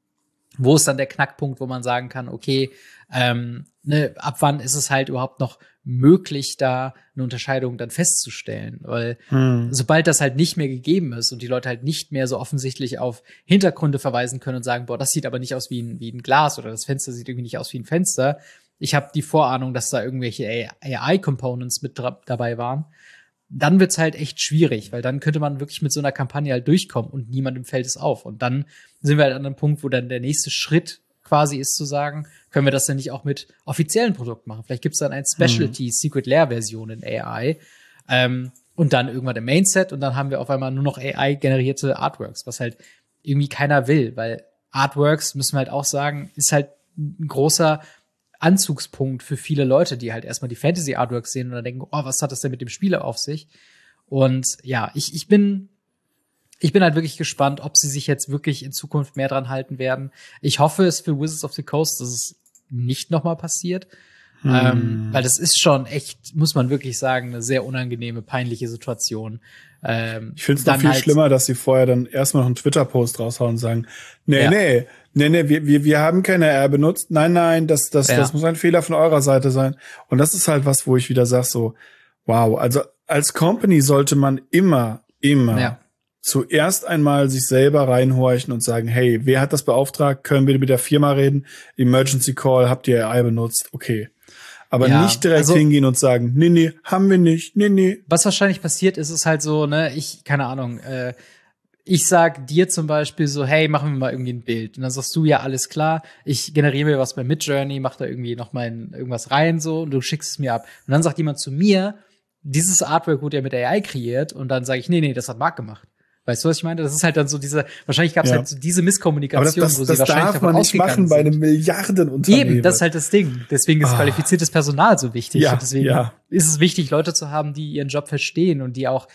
Wo ist dann der Knackpunkt, wo man sagen kann, okay, ähm, ne, ab wann ist es halt überhaupt noch möglich, da eine Unterscheidung dann festzustellen? Weil Hm. sobald das halt nicht mehr gegeben ist und die Leute halt nicht mehr so offensichtlich auf Hintergründe verweisen können und sagen, boah, das sieht aber nicht aus wie ein, wie ein Glas oder das Fenster sieht irgendwie nicht aus wie ein Fenster. Ich habe die Vorahnung, dass da irgendwelche A I-Components mit dra- dabei waren. Dann wird's halt echt schwierig, weil dann könnte man wirklich mit so einer Kampagne halt durchkommen und niemandem fällt es auf. Und dann sind wir halt an einem Punkt, wo dann der nächste Schritt quasi ist zu sagen, können wir das denn nicht auch mit offiziellen Produkten machen? Vielleicht gibt's dann ein Specialty Secret Lair Version in A I ähm, und dann irgendwann im Mainset und dann haben wir auf einmal nur noch A I-generierte Artworks, was halt irgendwie keiner will, weil Artworks, müssen wir halt auch sagen, ist halt ein großer Anzugspunkt für viele Leute, die halt erstmal die Fantasy-Artworks sehen und dann denken, oh, was hat das denn mit dem Spieler auf sich? Und ja, ich, ich bin ich bin halt wirklich gespannt, ob sie sich jetzt wirklich in Zukunft mehr dran halten werden. Ich hoffe es für Wizards of the Coast, dass es nicht nochmal passiert. Hm. Ähm, weil das ist schon echt, muss man wirklich sagen, eine sehr unangenehme, peinliche Situation. Ähm, Ich finde es noch dann viel halt- schlimmer, dass sie vorher dann erstmal noch einen Twitter-Post raushauen und sagen, nee, Ja. nee, nee, nee, wir, wir, wir haben keine R benutzt. Nein, nein, das, das, Ja. das muss ein Fehler von eurer Seite sein. Und das ist halt was, wo ich wieder sag so, wow, also als Company sollte man immer, immer Ja. zuerst einmal sich selber reinhorchen und sagen, hey, wer hat das beauftragt? Können wir mit der Firma reden? Emergency Call, habt ihr A I benutzt? Okay. Aber Ja, nicht direkt also- hingehen und sagen, nee, nee, haben wir nicht, nee, nee. Was wahrscheinlich passiert ist, ist halt so, ne, ich, keine Ahnung, äh, ich sag dir zum Beispiel so, hey, machen wir mal irgendwie ein Bild. Und dann sagst du, ja, alles klar, ich generiere mir was bei Midjourney, mach da irgendwie noch mal in irgendwas rein so und du schickst es mir ab. Und dann sagt jemand zu mir, dieses Artwork wurde ja mit A I kreiert und dann sage ich, nee, nee, das hat Marc gemacht. Weißt du, was ich meine? Das ist halt dann so diese, wahrscheinlich gab es Ja. halt so diese Aber das, Misskommunikation, das, wo sie das wahrscheinlich darf davon man nicht ausgegangen machen bei sind. einem Milliardenunternehmen. Eben, das ist halt das Ding. Deswegen ist Ah. qualifiziertes Personal so wichtig. Ja, Und deswegen ja. ist es wichtig, Leute zu haben, die ihren Job verstehen und die auch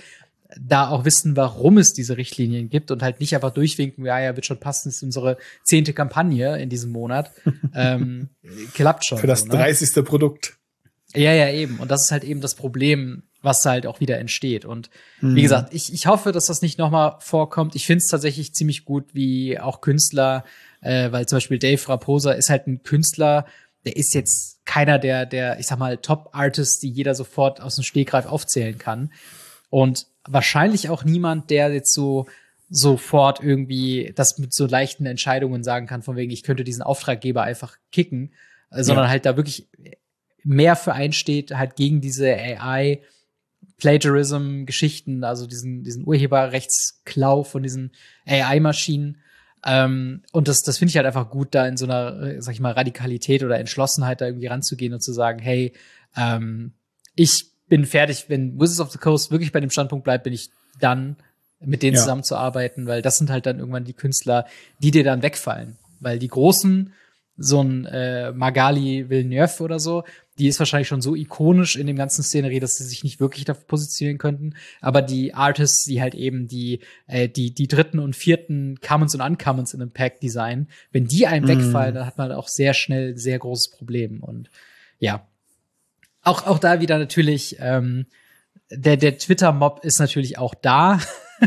da auch wissen, warum es diese Richtlinien gibt und halt nicht einfach durchwinken, ja, ja, wird schon passen, ist unsere zehnte Kampagne in diesem Monat. ähm, klappt schon. Für das so, ne? dreißigste Produkt. Ja, ja, eben. Und das ist halt eben das Problem, was halt auch wieder entsteht. Und Mhm. wie gesagt, ich, ich hoffe, dass das nicht nochmal vorkommt. Ich finde es tatsächlich ziemlich gut, wie auch Künstler, äh, weil zum Beispiel Dave Raposa ist halt ein Künstler, der ist jetzt keiner der, der, ich sag mal, Top-Artists, die jeder sofort aus dem Stegreif aufzählen kann. Und wahrscheinlich auch niemand, der jetzt so sofort irgendwie das mit so leichten Entscheidungen sagen kann, von wegen, ich könnte diesen Auftraggeber einfach kicken, äh, sondern ja. halt da wirklich mehr für einsteht, halt gegen diese A I Plagiarism-Geschichten, also diesen, diesen Urheberrechtsklau von diesen A I-Maschinen. Ähm, und das, das finde ich halt einfach gut, da in so einer, sag ich mal, Radikalität oder Entschlossenheit da irgendwie ranzugehen und zu sagen, hey, ähm, ich bin fertig, wenn Wizards of the Coast wirklich bei dem Standpunkt bleibt, bin ich dann mit denen ja. zusammenzuarbeiten, weil das sind halt dann irgendwann die Künstler, die dir dann wegfallen. Weil die Großen, so ein äh, Magali Villeneuve oder so, die ist wahrscheinlich schon so ikonisch in dem ganzen Szenerie, dass sie sich nicht wirklich dafür positionieren könnten. Aber die Artists, die halt eben die äh, die die dritten und vierten Commons und Uncommons in einem Pack designen, wenn die einem mm. wegfallen, dann hat man auch sehr schnell ein sehr großes Problem. Und ja, auch auch da wieder natürlich ähm, der der Twitter-Mob ist natürlich auch da.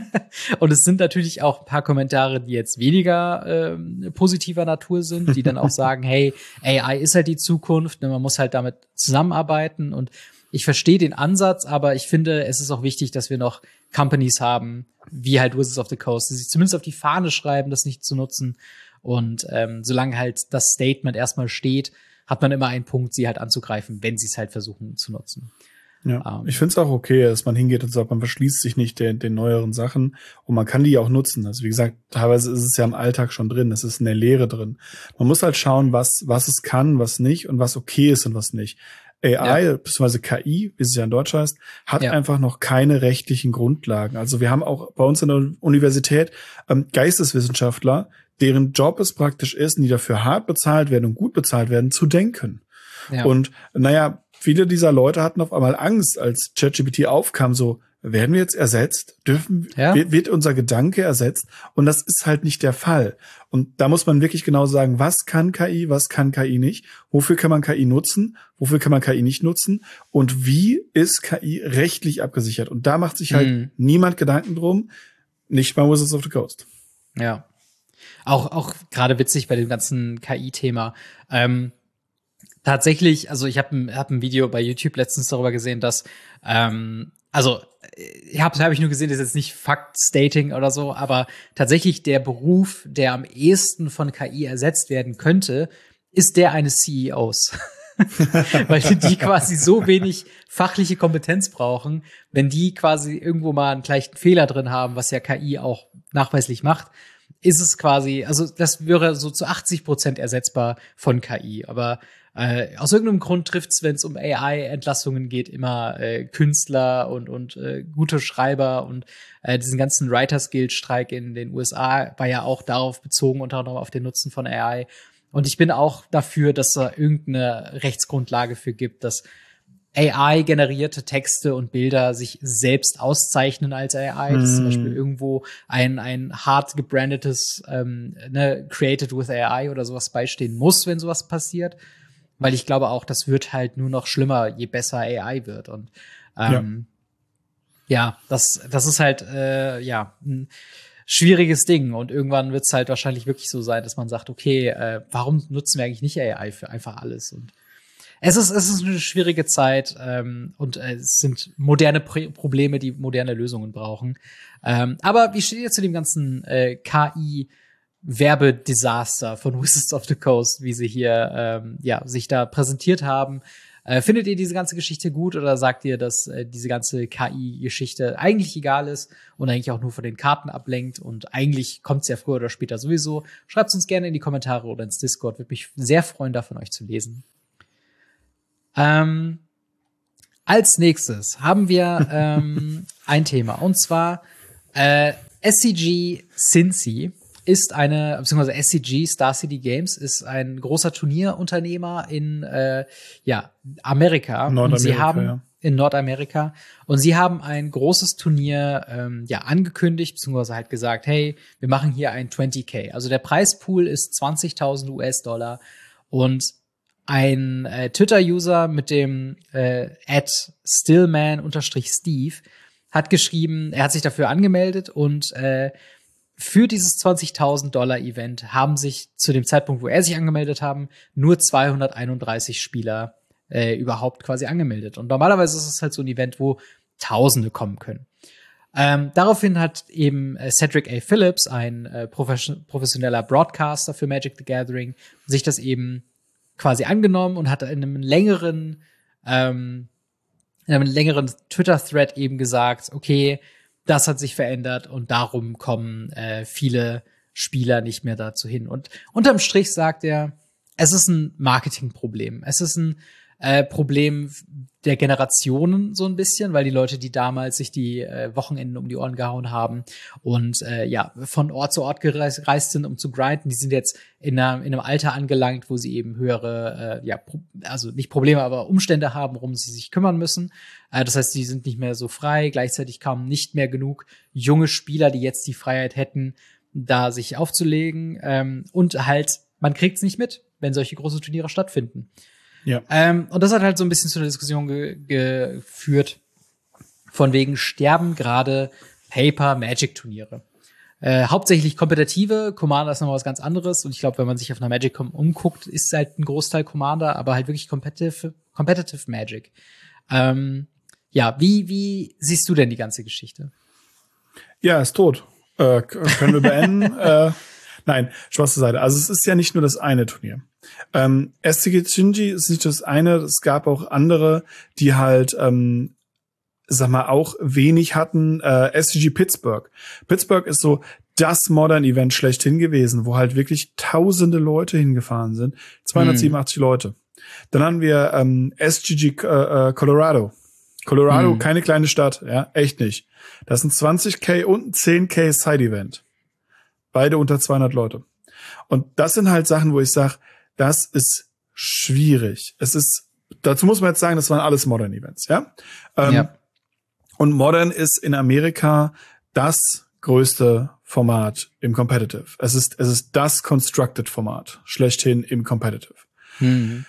Und es sind natürlich auch ein paar Kommentare, die jetzt weniger ähm, positiver Natur sind, die dann auch sagen, hey, A I ist halt die Zukunft, ne, man muss halt damit zusammenarbeiten. Und ich verstehe den Ansatz, aber ich finde, es ist auch wichtig, dass wir noch Companies haben, wie halt Wizards of the Coast, die sich zumindest auf die Fahne schreiben, das nicht zu nutzen. Und ähm, solange halt das Statement erstmal steht, hat man immer einen Punkt, sie halt anzugreifen, wenn sie es halt versuchen zu nutzen. Ja, um. ich finde es auch okay, dass man hingeht und sagt, man verschließt sich nicht den, den neueren Sachen und man kann die auch nutzen. Also wie gesagt, teilweise ist es ja im Alltag schon drin, es ist in der Lehre drin. Man muss halt schauen, was was es kann, was nicht und was okay ist und was nicht. A I, ja. beziehungsweise K I, wie es ja in Deutsch heißt, hat ja. einfach noch keine rechtlichen Grundlagen. Also wir haben auch bei uns in der Universität ähm, Geisteswissenschaftler, deren Job es praktisch ist, die dafür hart bezahlt werden und gut bezahlt werden, zu denken. Ja. Und naja, viele dieser Leute hatten auf einmal Angst, als ChatGPT aufkam, so, werden wir jetzt ersetzt? Dürfen, ja. wird, wird unser Gedanke ersetzt? Und das ist halt nicht der Fall. Und da muss man wirklich genau sagen, was kann K I, was kann K I nicht? Wofür kann man K I nutzen? Wofür kann man K I nicht nutzen? Und wie ist K I rechtlich abgesichert? Und da macht sich halt mhm. niemand Gedanken drum, nicht mal Wizards of the Coast. Ja. Auch, auch gerade witzig bei dem ganzen K I-Thema. Ähm, Tatsächlich, also ich habe ein, hab ein Video bei YouTube letztens darüber gesehen, dass, ähm, also ich habe hab ich nur gesehen, das ist jetzt nicht Fact-Stating oder so, aber tatsächlich der Beruf, der am ehesten von K I ersetzt werden könnte, ist der eines C E Os. Weil die quasi so wenig fachliche Kompetenz brauchen, wenn die quasi irgendwo mal einen leichten Fehler drin haben, was ja K I auch nachweislich macht, ist es quasi, also das wäre so zu achtzig Prozent ersetzbar von K I, aber Äh, aus irgendeinem Grund trifft's, wenn es um A I-Entlassungen geht, immer äh, Künstler und und äh, gute Schreiber und äh, diesen ganzen Writers Guild-Streik in den U S A war ja auch darauf bezogen, unter anderem auf den Nutzen von A I. Und ich bin auch dafür, dass da irgendeine Rechtsgrundlage für gibt, dass A I-generierte Texte und Bilder sich selbst auszeichnen als A I. Dass mm. zum Beispiel irgendwo ein ein hart gebrandetes ähm, ne, Created with A I oder sowas beistehen muss, wenn sowas passiert. Weil ich glaube auch, das wird halt nur noch schlimmer, je besser A I wird. Und ähm, ja, ja das, das ist halt äh, ja ein schwieriges Ding. Und irgendwann wird es halt wahrscheinlich wirklich so sein, dass man sagt, okay, äh, warum nutzen wir eigentlich nicht A I für einfach alles? Und es ist, es ist eine schwierige Zeit ähm, und äh, es sind moderne Pro- Probleme, die moderne Lösungen brauchen. Ähm, aber wie steht ihr zu dem ganzen äh, K I Werbedesaster von Wizards of the Coast, wie sie hier ähm, ja sich da präsentiert haben? Äh, findet ihr diese ganze Geschichte gut oder sagt ihr, dass äh, diese ganze K I-Geschichte eigentlich egal ist und eigentlich auch nur von den Karten ablenkt und eigentlich kommt's ja früher oder später sowieso? Schreibt's uns gerne in die Kommentare oder ins Discord. Würde mich sehr freuen, da von euch zu lesen. Ähm, als nächstes haben wir ähm, ein Thema und zwar äh, S C G Cincy ist eine, beziehungsweise S C G, Star City Games, ist ein großer Turnierunternehmer in äh, ja Amerika. Nordamerika, und sie haben ja. in Nordamerika. Und sie haben ein großes Turnier ähm, ja angekündigt, beziehungsweise halt gesagt, hey, wir machen hier ein zwanzig K. Also der Preispool ist zwanzigtausend U S-Dollar und ein äh, Twitter-User mit dem äh, at stillman-steve hat geschrieben, er hat sich dafür angemeldet und äh, für dieses zwanzigtausend Dollar Event haben sich zu dem Zeitpunkt, wo er sich angemeldet haben, nur zweihunderteinunddreißig Spieler äh, überhaupt quasi angemeldet. Und normalerweise ist es halt so ein Event, wo Tausende kommen können. Ähm, daraufhin hat eben äh, Cedric A. Phillips, ein äh, profes- professioneller Broadcaster für Magic the Gathering, sich das eben quasi angenommen und hat in einem längeren, ähm, in einem längeren Twitter-Thread eben gesagt, okay, das hat sich verändert und darum kommen äh, viele Spieler nicht mehr dazu hin. Und unterm Strich sagt er, es ist ein Marketingproblem. Es ist ein äh, Problem der Generationen so ein bisschen, weil die Leute, die damals sich die äh, Wochenenden um die Ohren gehauen haben und äh, ja von Ort zu Ort gereist, gereist sind, um zu grinden, die sind jetzt in, einer, in einem Alter angelangt, wo sie eben höhere, äh, ja, pro- also nicht Probleme, aber Umstände haben, worum sie sich kümmern müssen. Äh, das heißt, die sind nicht mehr so frei. Gleichzeitig kamen nicht mehr genug junge Spieler, die jetzt die Freiheit hätten, da sich aufzulegen. Ähm, und halt, man kriegt's nicht mit, wenn solche große Turniere stattfinden. Ja. Ähm, und das hat halt so ein bisschen zu einer Diskussion ge- geführt, von wegen sterben gerade Paper-Magic-Turniere. Äh, hauptsächlich kompetitive, Commander ist nochmal was ganz anderes. Und ich glaube, wenn man sich auf einer Magic-Com umguckt, ist halt ein Großteil Commander, aber halt wirklich Competitive, Competitive Magic. Ähm, ja, wie, wie siehst du denn die ganze Geschichte? Ja, ist tot. Äh, können wir beenden? äh, nein, Spaß zur Seite. Also es ist ja nicht nur das eine Turnier. Ähm, S C G Shinji ist nicht das eine, es gab auch andere, die halt, ähm, sag mal, auch wenig hatten. Äh, S C G Pittsburgh. Pittsburgh ist so das Modern-Event schlechthin gewesen, wo halt wirklich tausende Leute hingefahren sind. zweihundertsiebenundachtzig hm. Leute. Dann haben wir ähm, S G G äh, Colorado. Colorado, hm. keine kleine Stadt, ja, echt nicht. Das sind zwanzig K und ein zehn K Side-Event. Beide unter zweihundert Leute. Und das sind halt Sachen, wo ich sage, das ist schwierig. Es ist, dazu muss man jetzt sagen, das waren alles Modern Events, ja? Ähm, ja. Und Modern ist in Amerika das größte Format im Competitive. Es ist, es ist das Constructed Format schlechthin im Competitive. Mhm.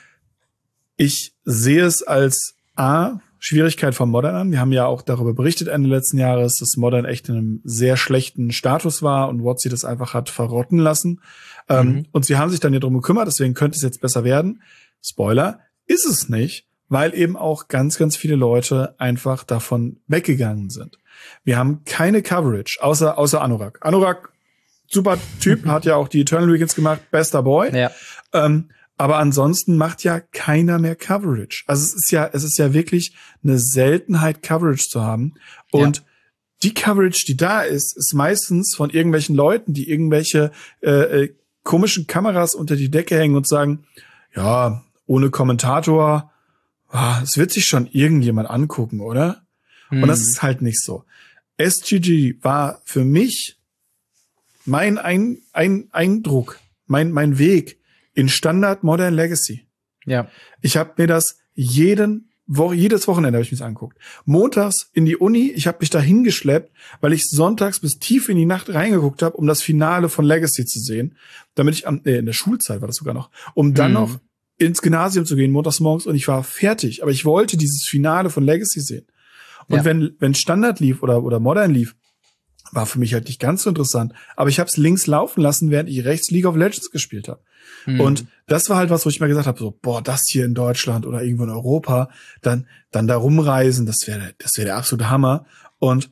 Ich sehe es als A, Schwierigkeit von Modern an. Wir haben ja auch darüber berichtet Ende letzten Jahres, dass Modern echt in einem sehr schlechten Status war und WotC das einfach hat verrotten lassen. Mhm. Ähm, und sie haben sich dann ja drum gekümmert, deswegen könnte es jetzt besser werden. Spoiler, ist es nicht, weil eben auch ganz, ganz viele Leute einfach davon weggegangen sind. Wir haben keine Coverage, außer, außer Anorak. Anorak, super Typ, hat ja auch die Eternal Weekends gemacht, bester Boy. Ja. Ähm, Aber ansonsten macht ja keiner mehr Coverage. Also es ist ja, es ist ja wirklich eine Seltenheit, Coverage zu haben. Und ja. die Coverage, die da ist, ist meistens von irgendwelchen Leuten, die irgendwelche äh, äh, komischen Kameras unter die Decke hängen und sagen, ja, ohne Kommentator, ah, es wird sich schon irgendjemand angucken, oder? Hm. Und das ist halt nicht so. S G G war für mich mein ein, ein Eindruck, mein mein Weg in Standard Modern Legacy. Ja. Ich habe mir das jeden Woche, jedes Wochenende habe ich mir angeguckt. Montags in die Uni, ich habe mich da hingeschleppt, weil ich sonntags bis tief in die Nacht reingeguckt habe, um das Finale von Legacy zu sehen, damit ich am äh, in der Schulzeit war das sogar noch, um dann mhm. noch ins Gymnasium zu gehen, montags morgens, und ich war fertig, aber ich wollte dieses Finale von Legacy sehen. Und ja. wenn wenn Standard lief oder oder Modern lief, war für mich halt nicht ganz so interessant. Aber ich habe es links laufen lassen, während ich rechts League of Legends gespielt habe. Mhm. Und das war halt was, wo ich mal gesagt habe, so, boah, das hier in Deutschland oder irgendwo in Europa, dann dann da rumreisen, das wäre das wäre der absolute Hammer. Und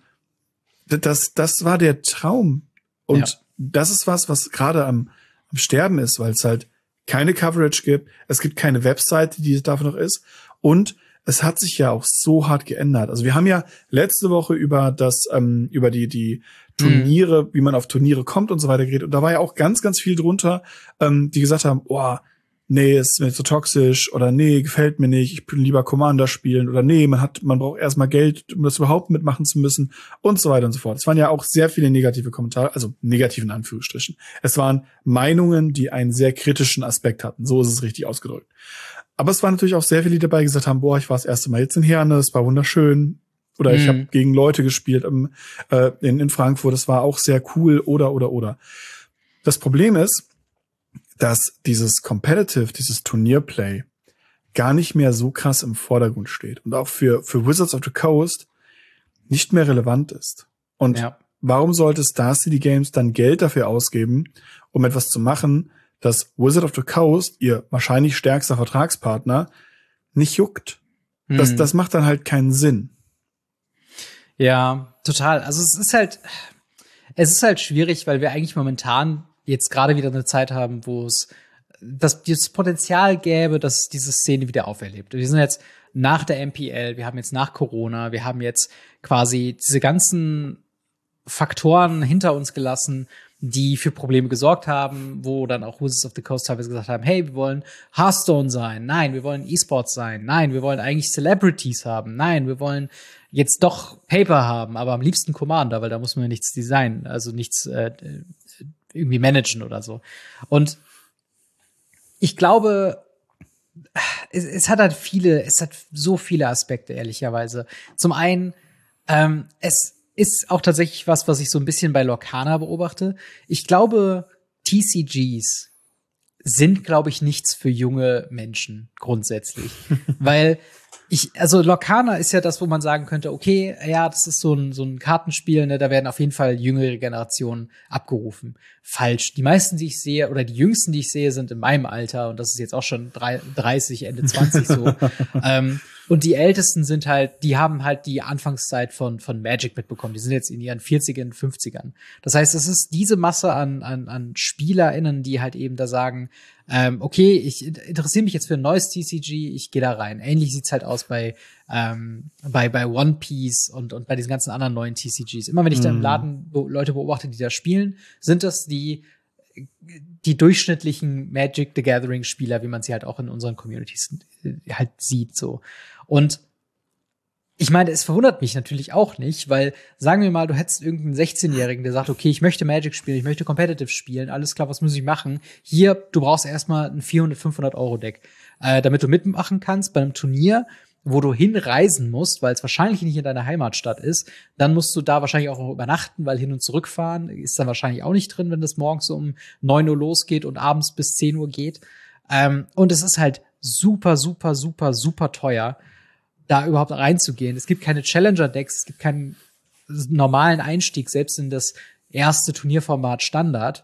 das das war der Traum. Und ja. das ist was, was gerade am, am Sterben ist, weil es halt keine Coverage gibt. Es gibt keine Webseite, die dafür noch ist. Und es hat sich ja auch so hart geändert. Also wir haben ja letzte Woche über das, ähm, über die, die Turniere, mhm. wie man auf Turniere kommt und so weiter geredet. Und da war ja auch ganz, ganz viel drunter, ähm, die gesagt haben, boah, nee, ist mir zu toxisch oder nee, gefällt mir nicht, ich will lieber Commander spielen oder nee, man hat, man braucht erstmal Geld, um das überhaupt mitmachen zu müssen und so weiter und so fort. Es waren ja auch sehr viele negative Kommentare, also negativen Anführungsstrichen. Es waren Meinungen, die einen sehr kritischen Aspekt hatten. So ist es richtig ausgedrückt. Aber es waren natürlich auch sehr viele, die dabei gesagt haben, boah, ich war das erste Mal jetzt in Herne, es war wunderschön. Oder ich Mhm. habe gegen Leute gespielt im, äh, in, in Frankfurt, das war auch sehr cool, oder, oder, oder. Das Problem ist, dass dieses Competitive, dieses Turnierplay gar nicht mehr so krass im Vordergrund steht und auch für, für Wizards of the Coast nicht mehr relevant ist. Und Ja. warum sollte Star City Games dann Geld dafür ausgeben, um etwas zu machen, das Wizard of the Coast, ihr wahrscheinlich stärkster Vertragspartner, nicht juckt? Das, Mhm. das macht dann halt keinen Sinn. Ja, total. Also es ist halt, es ist halt schwierig, weil wir eigentlich momentan jetzt gerade wieder eine Zeit haben, wo es das, das Potenzial gäbe, dass diese Szene wieder auferlebt. Wir sind jetzt nach der M P L, wir haben jetzt nach Corona, wir haben jetzt quasi diese ganzen Faktoren hinter uns gelassen, die für Probleme gesorgt haben, wo dann auch Wizards of the Coast teilweise gesagt haben, hey, wir wollen Hearthstone sein, nein, wir wollen E-Sports sein, nein, wir wollen eigentlich Celebrities haben, nein, wir wollen jetzt doch Paper haben, aber am liebsten Commander, weil da muss man nichts designen, also nichts äh, irgendwie managen oder so. Und ich glaube, es, es hat halt viele, es hat so viele Aspekte, ehrlicherweise. Zum einen, ähm, es ist auch tatsächlich was, was ich so ein bisschen bei Lorcana beobachte. Ich glaube, T C Gs sind, glaube ich, nichts für junge Menschen grundsätzlich. Weil ich, also Lorcana ist ja das, wo man sagen könnte, okay, ja, das ist so ein, so ein Kartenspiel, ne, da werden auf jeden Fall jüngere Generationen abgerufen. Falsch. Die meisten, die ich sehe, oder die jüngsten, die ich sehe, sind in meinem Alter, und das ist jetzt auch schon dreißig, Ende zwanzig so. ähm, und die Ältesten sind halt, die haben halt die Anfangszeit von, von Magic mitbekommen. Die sind jetzt in ihren vierzigern, fünfzigern. Das heißt, es ist diese Masse an, an, an SpielerInnen, die halt eben da sagen, ähm, okay, ich interessiere mich jetzt für ein neues T C G, ich gehe da rein. Ähnlich sieht's halt aus bei, ähm, bei, bei One Piece und, und bei diesen ganzen anderen neuen T C Gs. Immer wenn ich da im Laden be- Leute beobachte, die da spielen, sind das die, die durchschnittlichen Magic the Gathering Spieler, wie man sie halt auch in unseren Communities äh, halt sieht, so. Und ich meine, es verwundert mich natürlich auch nicht, weil, sagen wir mal, du hättest irgendeinen sechzehnjährigen, der sagt, okay, ich möchte Magic spielen, ich möchte Competitive spielen, alles klar, was muss ich machen? Hier, du brauchst erstmal ein vierhundert, fünfhundert Euro Deck, äh, damit du mitmachen kannst bei einem Turnier, wo du hinreisen musst, weil es wahrscheinlich nicht in deiner Heimatstadt ist. Dann musst du da wahrscheinlich auch noch übernachten, weil hin und zurückfahren ist dann wahrscheinlich auch nicht drin, wenn das morgens so um neun Uhr losgeht und abends bis zehn Uhr geht. Ähm, und es ist halt super, super, super, super teuer, da überhaupt reinzugehen. Es gibt keine Challenger-Decks, es gibt keinen normalen Einstieg, selbst in das erste Turnierformat Standard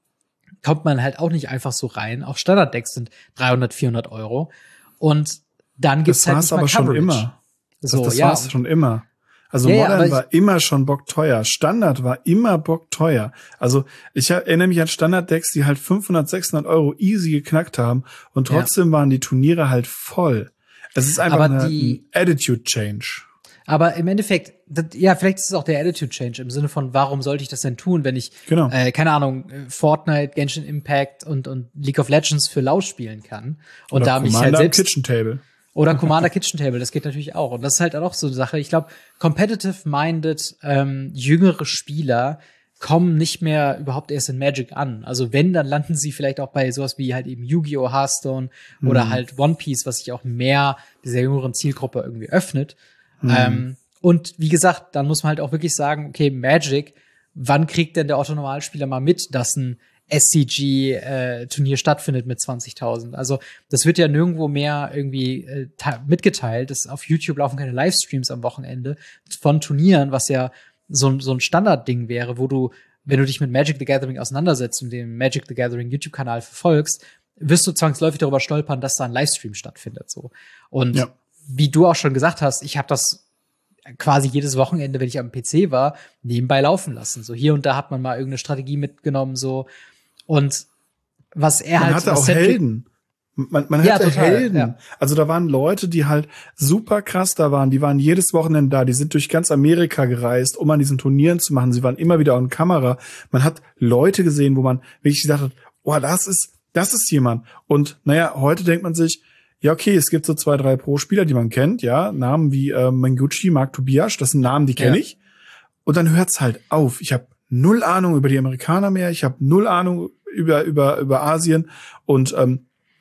kommt man halt auch nicht einfach so rein. Auch Standard-Decks sind dreihundert, vierhundert Euro. Und dann gibt's Das halt war's nicht mal aber schon Coverage. immer. Das, So, das ja. war's schon immer. Also Ja, ja, Modern aber ich- war immer schon bockteuer. Standard war immer bockteuer. Also ich erinnere mich an Standard-Decks, die halt fünfhundert, sechshundert Euro easy geknackt haben und Ja. trotzdem waren die Turniere halt voll. Es ist einfach Aber eine, die- ein Attitude-Change. Aber im Endeffekt, das, ja, vielleicht ist es auch der Attitude Change im Sinne von, warum sollte ich das denn tun, wenn ich, Genau. äh, keine Ahnung, äh, Fortnite, Genshin Impact und, und League of Legends für lau spielen kann. Und Oder da mich Commander halt am selbst Kitchen Table. Oder Commander Kitchen Table, das geht natürlich auch. Und das ist halt auch so eine Sache. Ich glaube, competitive-minded ähm, jüngere Spieler kommen nicht mehr überhaupt erst in Magic an. Also wenn, dann landen sie vielleicht auch bei sowas wie halt eben Yu-Gi-Oh!, Hearthstone Mhm. oder halt One Piece, was sich auch mehr dieser jüngeren Zielgruppe irgendwie öffnet. Mhm. Ähm, und wie gesagt, dann muss man halt auch wirklich sagen, okay, Magic, wann kriegt denn der Otto-Normalspieler mal mit, dass ein S C G-Turnier stattfindet mit zwanzigtausend. Also das wird ja nirgendwo mehr irgendwie äh, mitgeteilt. Das, auf YouTube laufen keine Livestreams am Wochenende von Turnieren, was ja so, so ein Standardding wäre, wo du, wenn du dich mit Magic the Gathering auseinandersetzt und den Magic the Gathering YouTube-Kanal verfolgst, wirst du zwangsläufig darüber stolpern, dass da ein Livestream stattfindet. So. Und Ja. wie du auch schon gesagt hast, ich habe das quasi jedes Wochenende, wenn ich am P C war, nebenbei laufen lassen. So hier und da hat man mal irgendeine Strategie mitgenommen, so. Und was er Man halt hatte was auch Cedric- Helden. Man, man Ja, hatte total, Helden. ja. Also da waren Leute, die halt super krass da waren. Die waren jedes Wochenende da. Die sind durch ganz Amerika gereist, um an diesen Turnieren zu machen. Sie waren immer wieder on Kamera. Man hat Leute gesehen, wo man wirklich gedacht hat, oh, das ist, das ist jemand. Und naja, heute denkt man sich, ja, okay, es gibt so zwei, drei Pro-Spieler, die man kennt, ja. Namen wie äh, Mengucci, Mark Tobias, das sind Namen, die kenne Ja. ich. Und dann hört's halt auf. Ich habe null Ahnung über die Amerikaner mehr. Ich habe null Ahnung über über über Asien und ähm,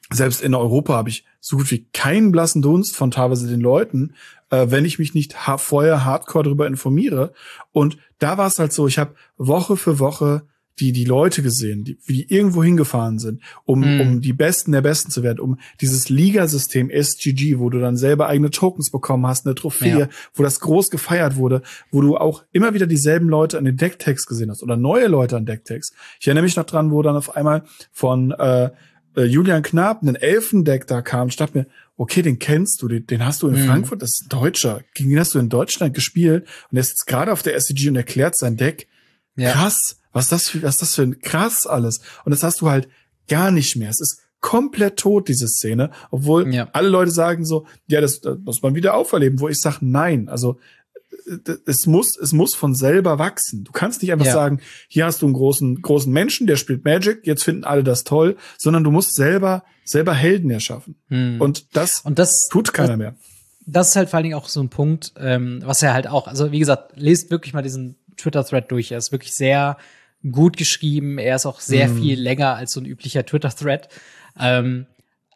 selbst in Europa habe ich so gut wie keinen blassen Dunst von teilweise den Leuten, äh, wenn ich mich nicht ha- vorher hardcore darüber informiere. Und da war es halt so, ich habe Woche für Woche die die Leute gesehen, die, wie die irgendwo hingefahren sind, um Hm. um die Besten der Besten zu werden, um dieses Ligasystem S G G, wo du dann selber eigene Tokens bekommen hast, eine Trophäe, Ja. wo das groß gefeiert wurde, wo du auch immer wieder dieselben Leute an den Decktags gesehen hast oder neue Leute an Decktags. Ich erinnere mich noch dran, wo dann auf einmal von äh, äh, Julian Knab ein Elfendeck da kam. Ich dachte mir, okay, den kennst du, den, den hast du in Mhm. Frankfurt, das ist ein Deutscher. Gegen den hast du in Deutschland gespielt und der ist jetzt gerade auf der S C G und erklärt sein Deck. Ja. Krass, was das für, was das für ein krass alles. Und das hast du halt gar nicht mehr. Es ist komplett tot, diese Szene, obwohl Ja. alle Leute sagen so, ja, das, das muss man wieder auferleben, wo ich sage, nein, also äh, es muss, es muss von selber wachsen. Du kannst nicht einfach Ja. sagen, hier hast du einen großen, großen Menschen, der spielt Magic, jetzt finden alle das toll, sondern du musst selber, selber Helden erschaffen. Hm. Und das Und das tut keiner mehr. das ist halt vor allen Dingen auch so ein Punkt, ähm, was er halt auch, also wie gesagt, lest wirklich mal diesen Twitter-Thread durch. Er ist wirklich sehr gut geschrieben. Er ist auch sehr Mhm. viel länger als so ein üblicher Twitter-Thread. Ähm,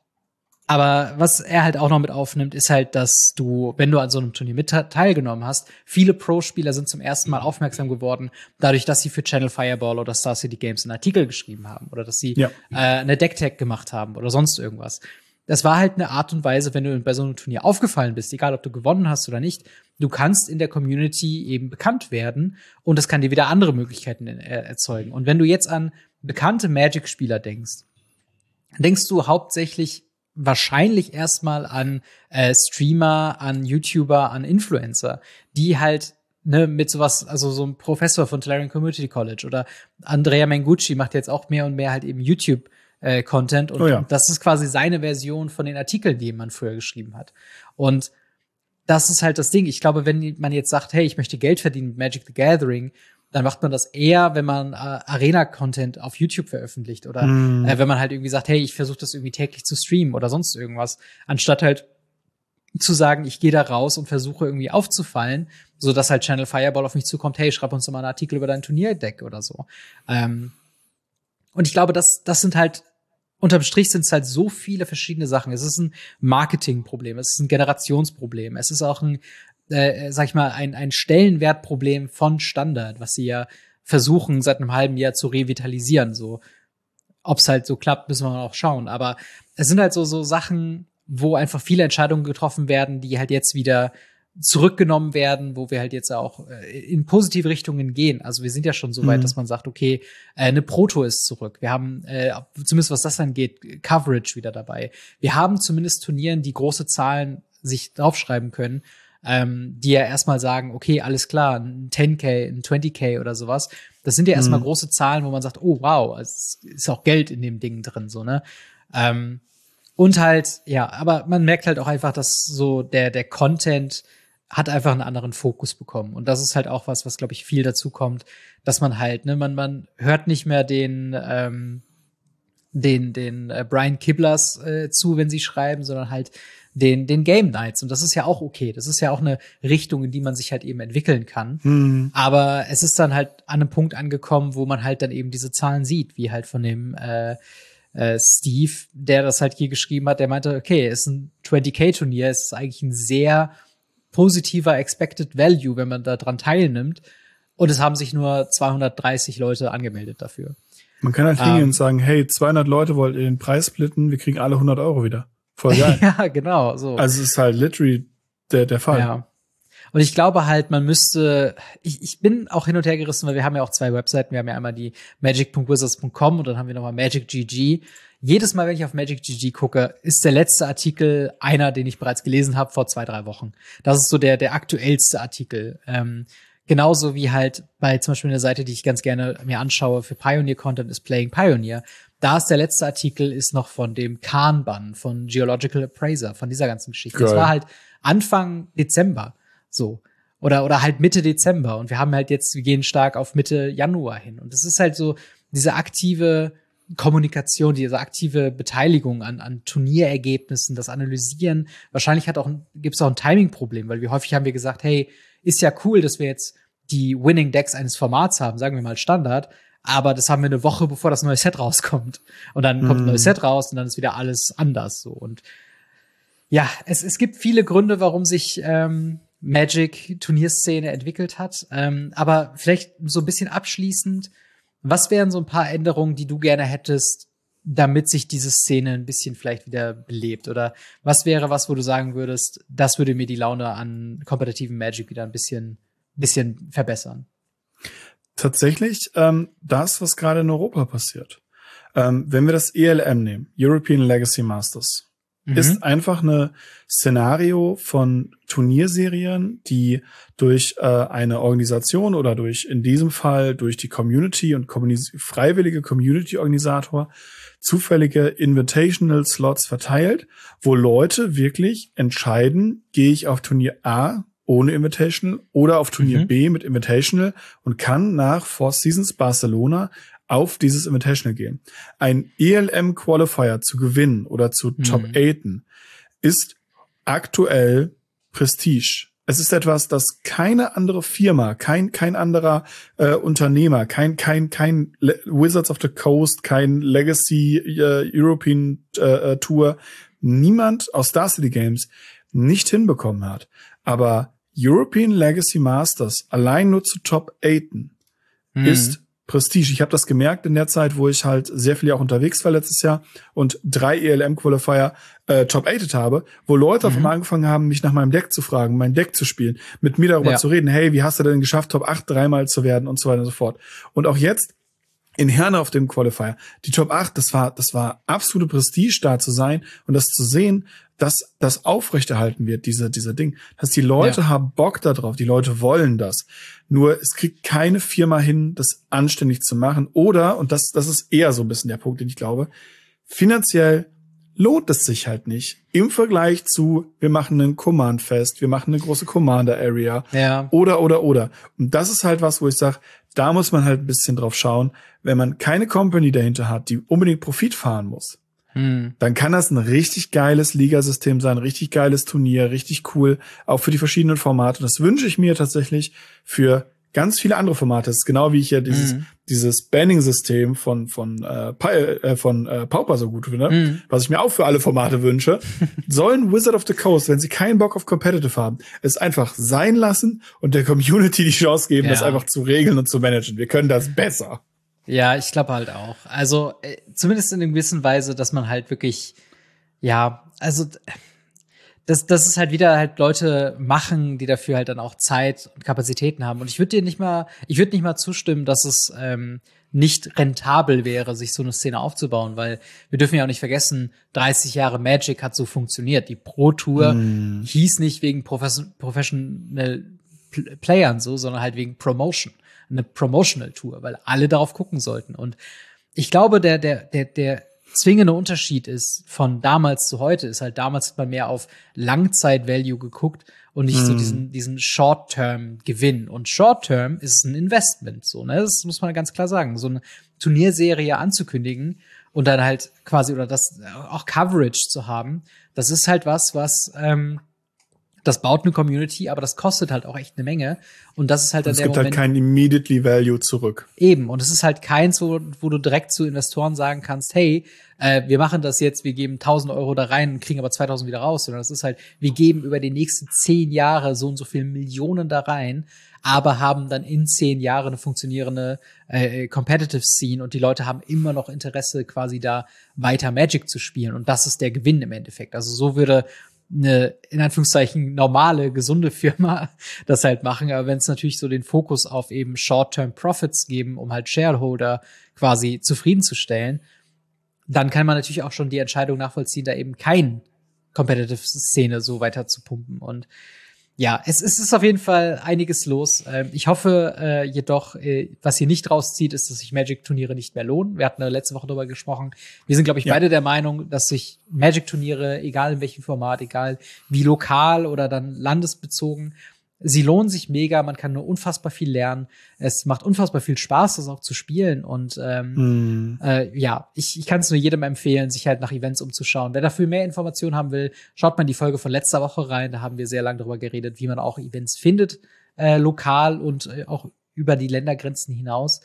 aber was er halt auch noch mit aufnimmt, ist halt, dass du, wenn du an so einem Turnier mit te- teilgenommen hast, viele Pro-Spieler sind zum ersten Mal aufmerksam geworden, dadurch, dass sie für Channel Fireball oder Star City Games einen Artikel geschrieben haben oder dass sie Ja. äh, eine Decktag gemacht haben oder sonst irgendwas. Das war halt eine Art und Weise, wenn du bei so einem Turnier aufgefallen bist, egal ob du gewonnen hast oder nicht, du kannst in der Community eben bekannt werden und das kann dir wieder andere Möglichkeiten äh, erzeugen. Und wenn du jetzt an bekannte Magic-Spieler denkst, denkst du hauptsächlich wahrscheinlich erstmal an äh, Streamer, an YouTuber, an Influencer, die halt ne, mit sowas, also so ein Professor von Tolarian Community College oder Andrea Mengucci macht jetzt auch mehr und mehr halt eben YouTube äh, Content und, Oh ja. und das ist quasi seine Version von den Artikeln, die man früher geschrieben hat. Und das ist halt das Ding. Ich glaube, wenn man jetzt sagt, hey, ich möchte Geld verdienen mit Magic the Gathering, dann macht man das eher, wenn man äh, Arena-Content auf YouTube veröffentlicht oder Mhm. äh, wenn man halt irgendwie sagt, hey, ich versuche das irgendwie täglich zu streamen oder sonst irgendwas, anstatt halt zu sagen, ich gehe da raus und versuche irgendwie aufzufallen, so dass halt Channel Fireball auf mich zukommt, hey, schreib uns doch mal einen Artikel über dein Turnierdeck oder so. Ähm, und ich glaube, das, das sind halt, unterm Strich sind es halt so viele verschiedene Sachen. Es ist ein Marketingproblem, es ist ein Generationsproblem, es ist auch ein, äh, sag ich mal, ein, ein Stellenwertproblem von Standard, was sie ja versuchen, seit einem halben Jahr zu revitalisieren. So, ob es halt so klappt, müssen wir auch schauen. Aber es sind halt so, so Sachen, wo einfach viele Entscheidungen getroffen werden, die halt jetzt wieder zurückgenommen werden, wo wir halt jetzt auch äh, in positive Richtungen gehen. Also wir sind ja schon so weit, Mhm. dass man sagt, okay, äh, eine Proto ist zurück. Wir haben, äh, zumindest was das angeht, Coverage wieder dabei. Wir haben zumindest Turnieren, die große Zahlen sich draufschreiben können, ähm, die ja erstmal sagen, okay, alles klar, ein zehn K, ein zwanzig K oder sowas. Das sind ja erstmal Mhm. große Zahlen, wo man sagt, oh wow, es ist auch Geld in dem Ding drin, so, ne? Ähm, und halt, ja, aber man merkt halt auch einfach, dass so der, der Content hat einfach einen anderen Fokus bekommen. Und das ist halt auch was, was, glaube ich, viel dazu kommt, dass man halt, ne, man, man hört nicht mehr den, ähm, den, den äh, Brian Kiblers äh, zu, wenn sie schreiben, sondern halt den, den Game Nights. Und das ist ja auch okay. Das ist ja auch eine Richtung, in die man sich halt eben entwickeln kann. Mhm. Aber es ist dann halt an einem Punkt angekommen, wo man halt dann eben diese Zahlen sieht, wie halt von dem äh, äh, Steve, der das halt hier geschrieben hat, der meinte, okay, es ist ein zwanzig K-Turnier, es ist eigentlich ein sehr positiver Expected Value, wenn man da dran teilnimmt. Und es haben sich nur zweihundertdreißig Leute angemeldet dafür. Man kann halt hingehen Ähm. und sagen, hey, zweihundert Leute wollt ihr den Preis splitten, wir kriegen alle hundert Euro wieder. Voll geil. Ja, genau, so. Also es ist halt literally der, der Fall. Ja. Und ich glaube halt, man müsste, ich, ich bin auch hin und her gerissen, weil wir haben ja auch zwei Webseiten. Wir haben ja einmal die magic punkt wizards punkt com und dann haben wir nochmal Magic G G. Jedes Mal, wenn ich auf Magic G G gucke, ist der letzte Artikel einer, den ich bereits gelesen habe vor zwei, drei Wochen. Das ist so der, der aktuellste Artikel. Ähm, genauso wie halt bei zum Beispiel einer Seite, die ich ganz gerne mir anschaue für Pioneer-Content, ist Playing Pioneer. Da ist der letzte Artikel ist noch von dem Kanban, von Geological Appraiser, von dieser ganzen Geschichte. Das Geil. war halt Anfang Dezember. So. Oder, oder halt Mitte Dezember. Und wir haben halt jetzt, wir gehen stark auf Mitte Januar hin. Und es ist halt so, diese aktive Kommunikation, diese aktive Beteiligung an, an Turnierergebnissen, das Analysieren. Wahrscheinlich hat auch, gibt es auch ein Timing-Problem, weil wir häufig haben wir gesagt, hey, ist ja cool, dass wir jetzt die Winning Decks eines Formats haben, sagen wir mal Standard. aber das haben wir eine Woche, bevor das neue Set rauskommt. Und dann kommt ein neues Set raus und dann ist wieder alles anders so. Und ja, es, es gibt viele Gründe, warum sich ähm, Magic-Turnierszene entwickelt hat. Ähm, aber vielleicht so ein bisschen abschließend, was wären so ein paar Änderungen, die du gerne hättest, damit sich diese Szene ein bisschen vielleicht wieder belebt? Oder was wäre was, wo du sagen würdest, das würde mir die Laune an kompetitiven Magic wieder ein bisschen, bisschen verbessern? Tatsächlich ähm, das, was gerade in Europa passiert. Ähm, wenn wir das E L M nehmen, European Legacy Masters, mhm. ist einfach eine Szenario von Turnierserien, die durch äh, eine Organisation oder durch, in diesem Fall, durch die Community und Kommunis- freiwillige Community-Organisator zufällige Invitational-Slots verteilt, wo Leute wirklich entscheiden, gehe ich auf Turnier A ohne Invitational oder auf Turnier mhm. B mit Invitational und kann nach Four Seasons Barcelona auf dieses Invitational gehen. Ein E L M-Qualifier zu gewinnen oder zu mhm. Top achten ist aktuell Prestige. Es ist etwas, das keine andere Firma, kein kein anderer äh, Unternehmer, kein kein kein Le- Wizards of the Coast, kein Legacy äh, European äh, Tour, niemand aus Star City Games nicht hinbekommen hat. Aber European Legacy Masters allein nur zu Top achten mhm. ist Prestige. Ich habe das gemerkt in der Zeit, wo ich halt sehr viel auch unterwegs war letztes Jahr und drei E L M-Qualifier äh, top achtet habe, wo Leute mhm. auf einmal angefangen haben, mich nach meinem Deck zu fragen, mein Deck zu spielen, mit mir darüber ja. zu reden, hey, wie hast du denn geschafft, Top acht dreimal zu werden und so weiter und so fort. Und auch jetzt in Herne auf dem Qualifier, die Top acht, das war das war absolute Prestige, da zu sein und das zu sehen, dass das aufrechterhalten wird, diese diese Ding. Dass die Leute ja. haben Bock da drauf, die Leute wollen das. Nur es kriegt keine Firma hin, das anständig zu machen. Oder, und das das ist eher so ein bisschen der Punkt, den ich glaube, finanziell lohnt es sich halt nicht. Im Vergleich zu, wir machen einen Command-Fest, wir machen eine große Commander-Area. Ja. Oder, oder, oder. Und das ist halt was, wo ich sage, da muss man halt ein bisschen drauf schauen. Wenn man keine Company dahinter hat, die unbedingt Profit fahren muss, hm. dann kann das ein richtig geiles Ligasystem sein, richtig geiles Turnier, richtig cool, auch für die verschiedenen Formate. Das wünsche ich mir tatsächlich für ganz viele andere Formate. Das ist genau wie ich ja dieses mm. dieses Banning-System von von äh, äh, von äh, Pauper so gut finde, mm. was ich mir auch für alle Formate wünsche. Sollen Wizard of the Coast, wenn sie keinen Bock auf Competitive haben, es einfach sein lassen und der Community die Chance geben, ja. das einfach zu regeln und zu managen. Wir können das besser. Ja, ich glaube halt auch. Also äh, zumindest in einer gewissen Weise, dass man halt wirklich, ja, also dass das ist halt wieder halt Leute machen, die dafür halt dann auch Zeit und Kapazitäten haben. Und ich würde dir nicht mal, ich würde nicht mal zustimmen, dass es ähm, nicht rentabel wäre, sich so eine Szene aufzubauen, weil wir dürfen ja auch nicht vergessen, dreißig Jahre Magic hat so funktioniert. Die Pro Tour mm. hieß nicht wegen Profes- Professional Pl- Playern so, sondern halt wegen Promotion. Eine Promotional Tour, weil alle darauf gucken sollten. Und ich glaube, der, der, der, der zwingende Unterschied ist von damals zu heute, ist halt damals hat man mehr auf Langzeit-Value geguckt und nicht mm. so diesen, diesen Short-Term-Gewinn. Und Short-Term ist ein Investment, so, ne? Das muss man ganz klar sagen. So eine Turnierserie anzukündigen und dann halt quasi, oder das, auch Coverage zu haben, das ist halt was, was, ähm, das baut eine Community, aber das kostet halt auch echt eine Menge. Und das ist halt dann der Moment. Es gibt halt kein immediately Value zurück. Eben. Und es ist halt keins, wo, wo du direkt zu Investoren sagen kannst, hey, äh, wir machen das jetzt, wir geben tausend Euro da rein und kriegen aber zweitausend wieder raus. Sondern das ist halt, wir geben über die nächsten zehn Jahre so und so viele Millionen da rein, aber haben dann in zehn Jahren eine funktionierende äh, Competitive Scene und die Leute haben immer noch Interesse, quasi da weiter Magic zu spielen. Und das ist der Gewinn im Endeffekt. Also so würde eine, in Anführungszeichen, normale, gesunde Firma das halt machen. Aber wenn es natürlich so den Fokus auf eben Short-Term Profits geben, um halt Shareholder quasi zufriedenzustellen, dann kann man natürlich auch schon die Entscheidung nachvollziehen, da eben kein Competitive-Szene so weiter zu pumpen. Und ja, es, es ist auf jeden Fall einiges los. Ähm, ich hoffe äh, jedoch, äh, was hier nicht rauszieht, ist, dass sich Magic-Turniere nicht mehr lohnen. Wir hatten ja letzte Woche darüber gesprochen. Wir sind, glaube ich, ja. beide der Meinung, dass sich Magic-Turniere, egal in welchem Format, egal wie lokal oder dann landesbezogen, sie lohnen sich mega. Man kann nur unfassbar viel lernen. Es macht unfassbar viel Spaß, das auch zu spielen. Und ähm, mm. äh, ja, ich, ich kann es nur jedem empfehlen, sich halt nach Events umzuschauen. Wer dafür mehr Informationen haben will, schaut mal in die Folge von letzter Woche rein. Da haben wir sehr lange darüber geredet, wie man auch Events findet, äh, lokal und äh, auch über die Ländergrenzen hinaus.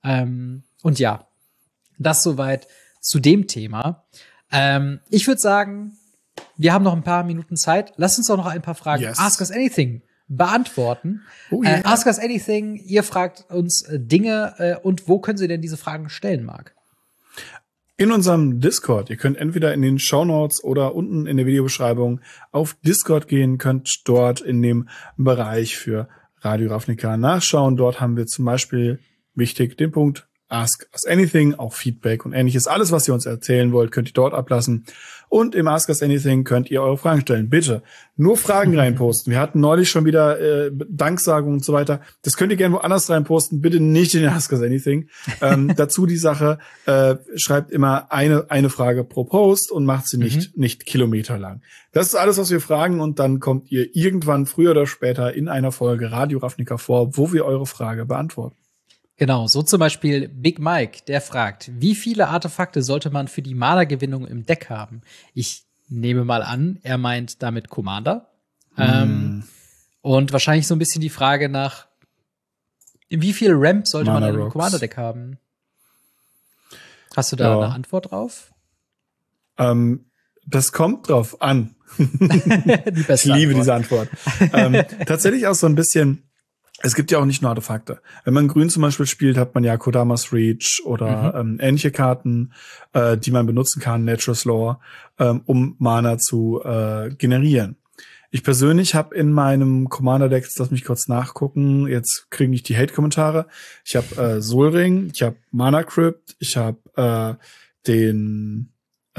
Ähm, und ja, das soweit zu dem Thema. Ähm, ich würde sagen, wir haben noch ein paar Minuten Zeit. Lass uns doch noch ein paar Fragen Yes. Ask Us Anything beantworten. Oh yeah. äh, Ask Us Anything, ihr fragt uns äh, Dinge äh, und wo können Sie denn diese Fragen stellen, Marc? In unserem Discord. Ihr könnt entweder in den Shownotes oder unten in der Videobeschreibung auf Discord gehen, könnt dort in dem Bereich für Radio Ravnica nachschauen. Dort haben wir zum Beispiel, wichtig, den Punkt Ask Us Anything, auch Feedback und ähnliches. Alles, was ihr uns erzählen wollt, könnt ihr dort ablassen. Und im Ask Us Anything könnt ihr eure Fragen stellen. Bitte nur Fragen reinposten. Wir hatten neulich schon wieder äh, Danksagungen und so weiter. Das könnt ihr gerne woanders reinposten. Bitte nicht in den Ask Us Anything. ähm, dazu die Sache, äh, schreibt immer eine eine Frage pro Post und macht sie nicht mhm. nicht kilometerlang. Das ist alles, was wir fragen. Und dann kommt ihr irgendwann früher oder später in einer Folge Radio Ravnica vor, wo wir eure Frage beantworten. Genau, so zum Beispiel Big Mike, der fragt, wie viele Artefakte sollte man für die Mana-Gewinnung im Deck haben? Ich nehme mal an, er meint damit Commander. Mm. Ähm, und wahrscheinlich so ein bisschen die Frage nach, wie viel Ramp sollte Mana man in einem Commander-Deck haben? Hast du da ja. eine Antwort drauf? Ähm, das kommt drauf an. Die beste ich liebe Antwort. Diese Antwort. ähm, tatsächlich auch so ein bisschen. Es gibt ja auch nicht nur Artefakte. Wenn man Grün zum Beispiel spielt, hat man ja Kodamas Reach oder mhm. ähm, ähnliche Karten, äh, die man benutzen kann, Nature's Lore, ähm, um Mana zu äh, generieren. Ich persönlich habe in meinem Commander-Deck, lass mich kurz nachgucken, jetzt kriege ich die Hate-Kommentare. Ich habe äh, Solring, ich habe Mana Crypt, ich habe äh, den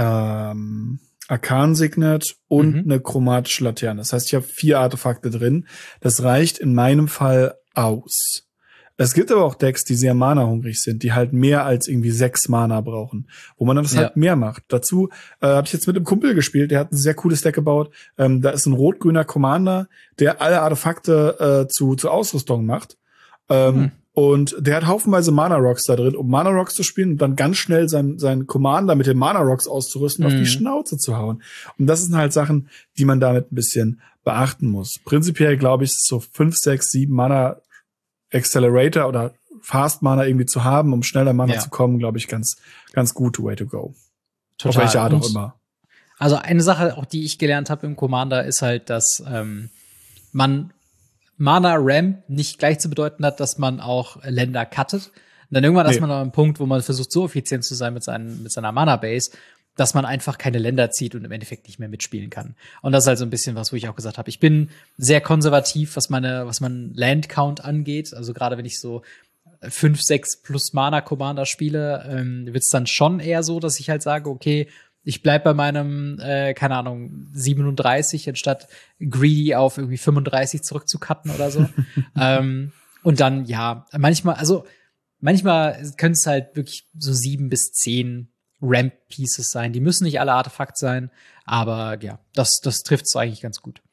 ähm, Arcan Signet und mhm. eine chromatische Laterne. Das heißt, ich habe vier Artefakte drin. Das reicht in meinem Fall aus. Es gibt aber auch Decks, die sehr mana-hungrig sind, die halt mehr als irgendwie sechs Mana brauchen, wo man dann das ja. halt mehr macht. Dazu äh, habe ich jetzt mit einem Kumpel gespielt, der hat ein sehr cooles Deck gebaut. Ähm, da ist ein rot-grüner Commander, der alle Artefakte äh, zu zu Ausrüstung macht. Ähm, mhm. Und der hat haufenweise Mana-Rocks da drin, um Mana-Rocks zu spielen und dann ganz schnell sein, sein Commander mit den Mana-Rocks auszurüsten, mhm. auf die Schnauze zu hauen. Und das sind halt Sachen, die man damit ein bisschen beachten muss. Prinzipiell, glaube ich, so fünf, sechs, sieben Mana Accelerator oder Fast Mana irgendwie zu haben, um schneller Mana ja. zu kommen, glaube ich, ganz, ganz gut way to go. Total. Auf welche Art auch immer. Also eine Sache, auch die ich gelernt habe im Commander, ist halt, dass ähm, man Mana-Ramp nicht gleich zu bedeuten hat, dass man auch Länder cuttet. Und dann irgendwann nee. ist man an einem Punkt, wo man versucht, so effizient zu sein mit, seinen, mit seiner Mana-Base, dass man einfach keine Länder zieht und im Endeffekt nicht mehr mitspielen kann. Und das ist halt so ein bisschen was, wo ich auch gesagt habe, ich bin sehr konservativ, was meine, was mein Land-Count angeht. Also gerade wenn ich so fünf, sechs plus Mana-Commander spiele, ähm, wird's dann schon eher so, dass ich halt sage, okay, ich bleib bei meinem, äh, keine Ahnung, siebenunddreißig, anstatt greedy auf irgendwie fünfunddreißig zurückzucutten oder so. ähm, und dann, ja, manchmal, also manchmal können es halt wirklich so sieben bis zehn Ramp-Pieces sein. Die müssen nicht alle Artefakt sein, aber ja, das, das trifft es eigentlich ganz gut.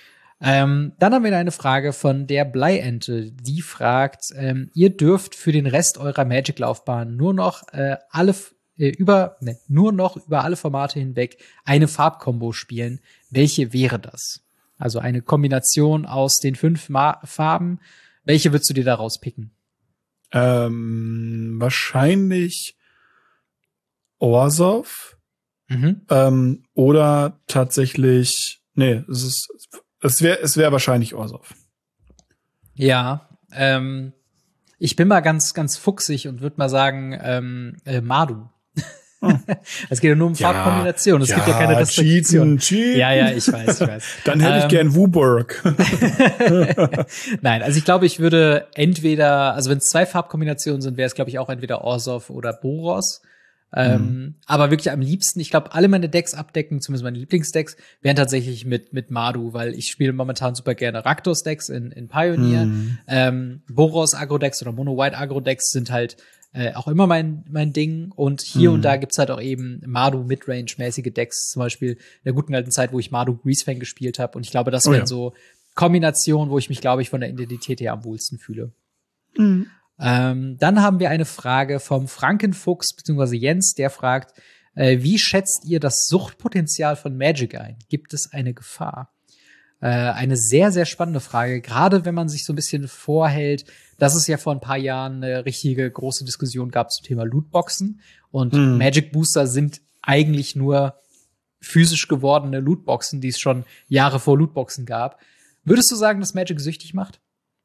Ähm, dann haben wir eine Frage von der Bleiente, die fragt, ähm, ihr dürft für den Rest eurer Magic-Laufbahn nur noch äh, alle über ne, nur noch über alle Formate hinweg eine Farbkombo spielen. Welche wäre das? Also eine Kombination aus den fünf Ma- Farben. Welche würdest du dir da rauspicken? Ähm, wahrscheinlich Orzhov. Mhm. Ähm, oder tatsächlich, nee, es ist, es wäre, es wäre wahrscheinlich Orzhov. Ja, ähm, ich bin mal ganz, ganz fuchsig und würde mal sagen, ähm, äh, Mardu. Hm. Es geht ja nur um ja, Farbkombination. Es ja, gibt ja keine Restriktion. Cheaten, cheaten. Ja, ja, ich weiß, ich weiß. Dann hätte ähm, ich gern Wuburg. Nein, also ich glaube, ich würde entweder, also wenn es zwei Farbkombinationen sind, wäre es, glaube ich, auch entweder Orzhov oder Boros. Ähm, mhm. Aber wirklich am liebsten, ich glaube, alle meine Decks abdecken, zumindest meine Lieblingsdecks, wären tatsächlich mit mit Mardu, weil ich spiele momentan super gerne Raktos-Decks in, in Pioneer. Mhm. Ähm, Boros Agro-Decks oder Mono-White Agro-Decks sind halt äh, auch immer mein mein Ding. Und hier mhm. und da gibt's halt auch eben Mardu Midrange-mäßige Decks, zum Beispiel in der guten alten Zeit, wo ich Mardu Greasefang gespielt habe. Und ich glaube, das wären oh ja. so Kombinationen, wo ich mich, glaube ich, von der Identität her am wohlsten fühle. Mhm. Ähm, dann haben wir eine Frage vom Frankenfuchs bzw. Jens, der fragt, äh, wie schätzt ihr das Suchtpotenzial von Magic ein? Gibt es eine Gefahr? äh, eine sehr, sehr spannende Frage, gerade wenn man sich so ein bisschen vorhält, dass es ja vor ein paar Jahren eine richtige große Diskussion gab zum Thema Lootboxen. Und hm. Magic Booster sind eigentlich nur physisch gewordene Lootboxen, die es schon Jahre vor Lootboxen gab. Würdest du sagen, dass Magic süchtig macht?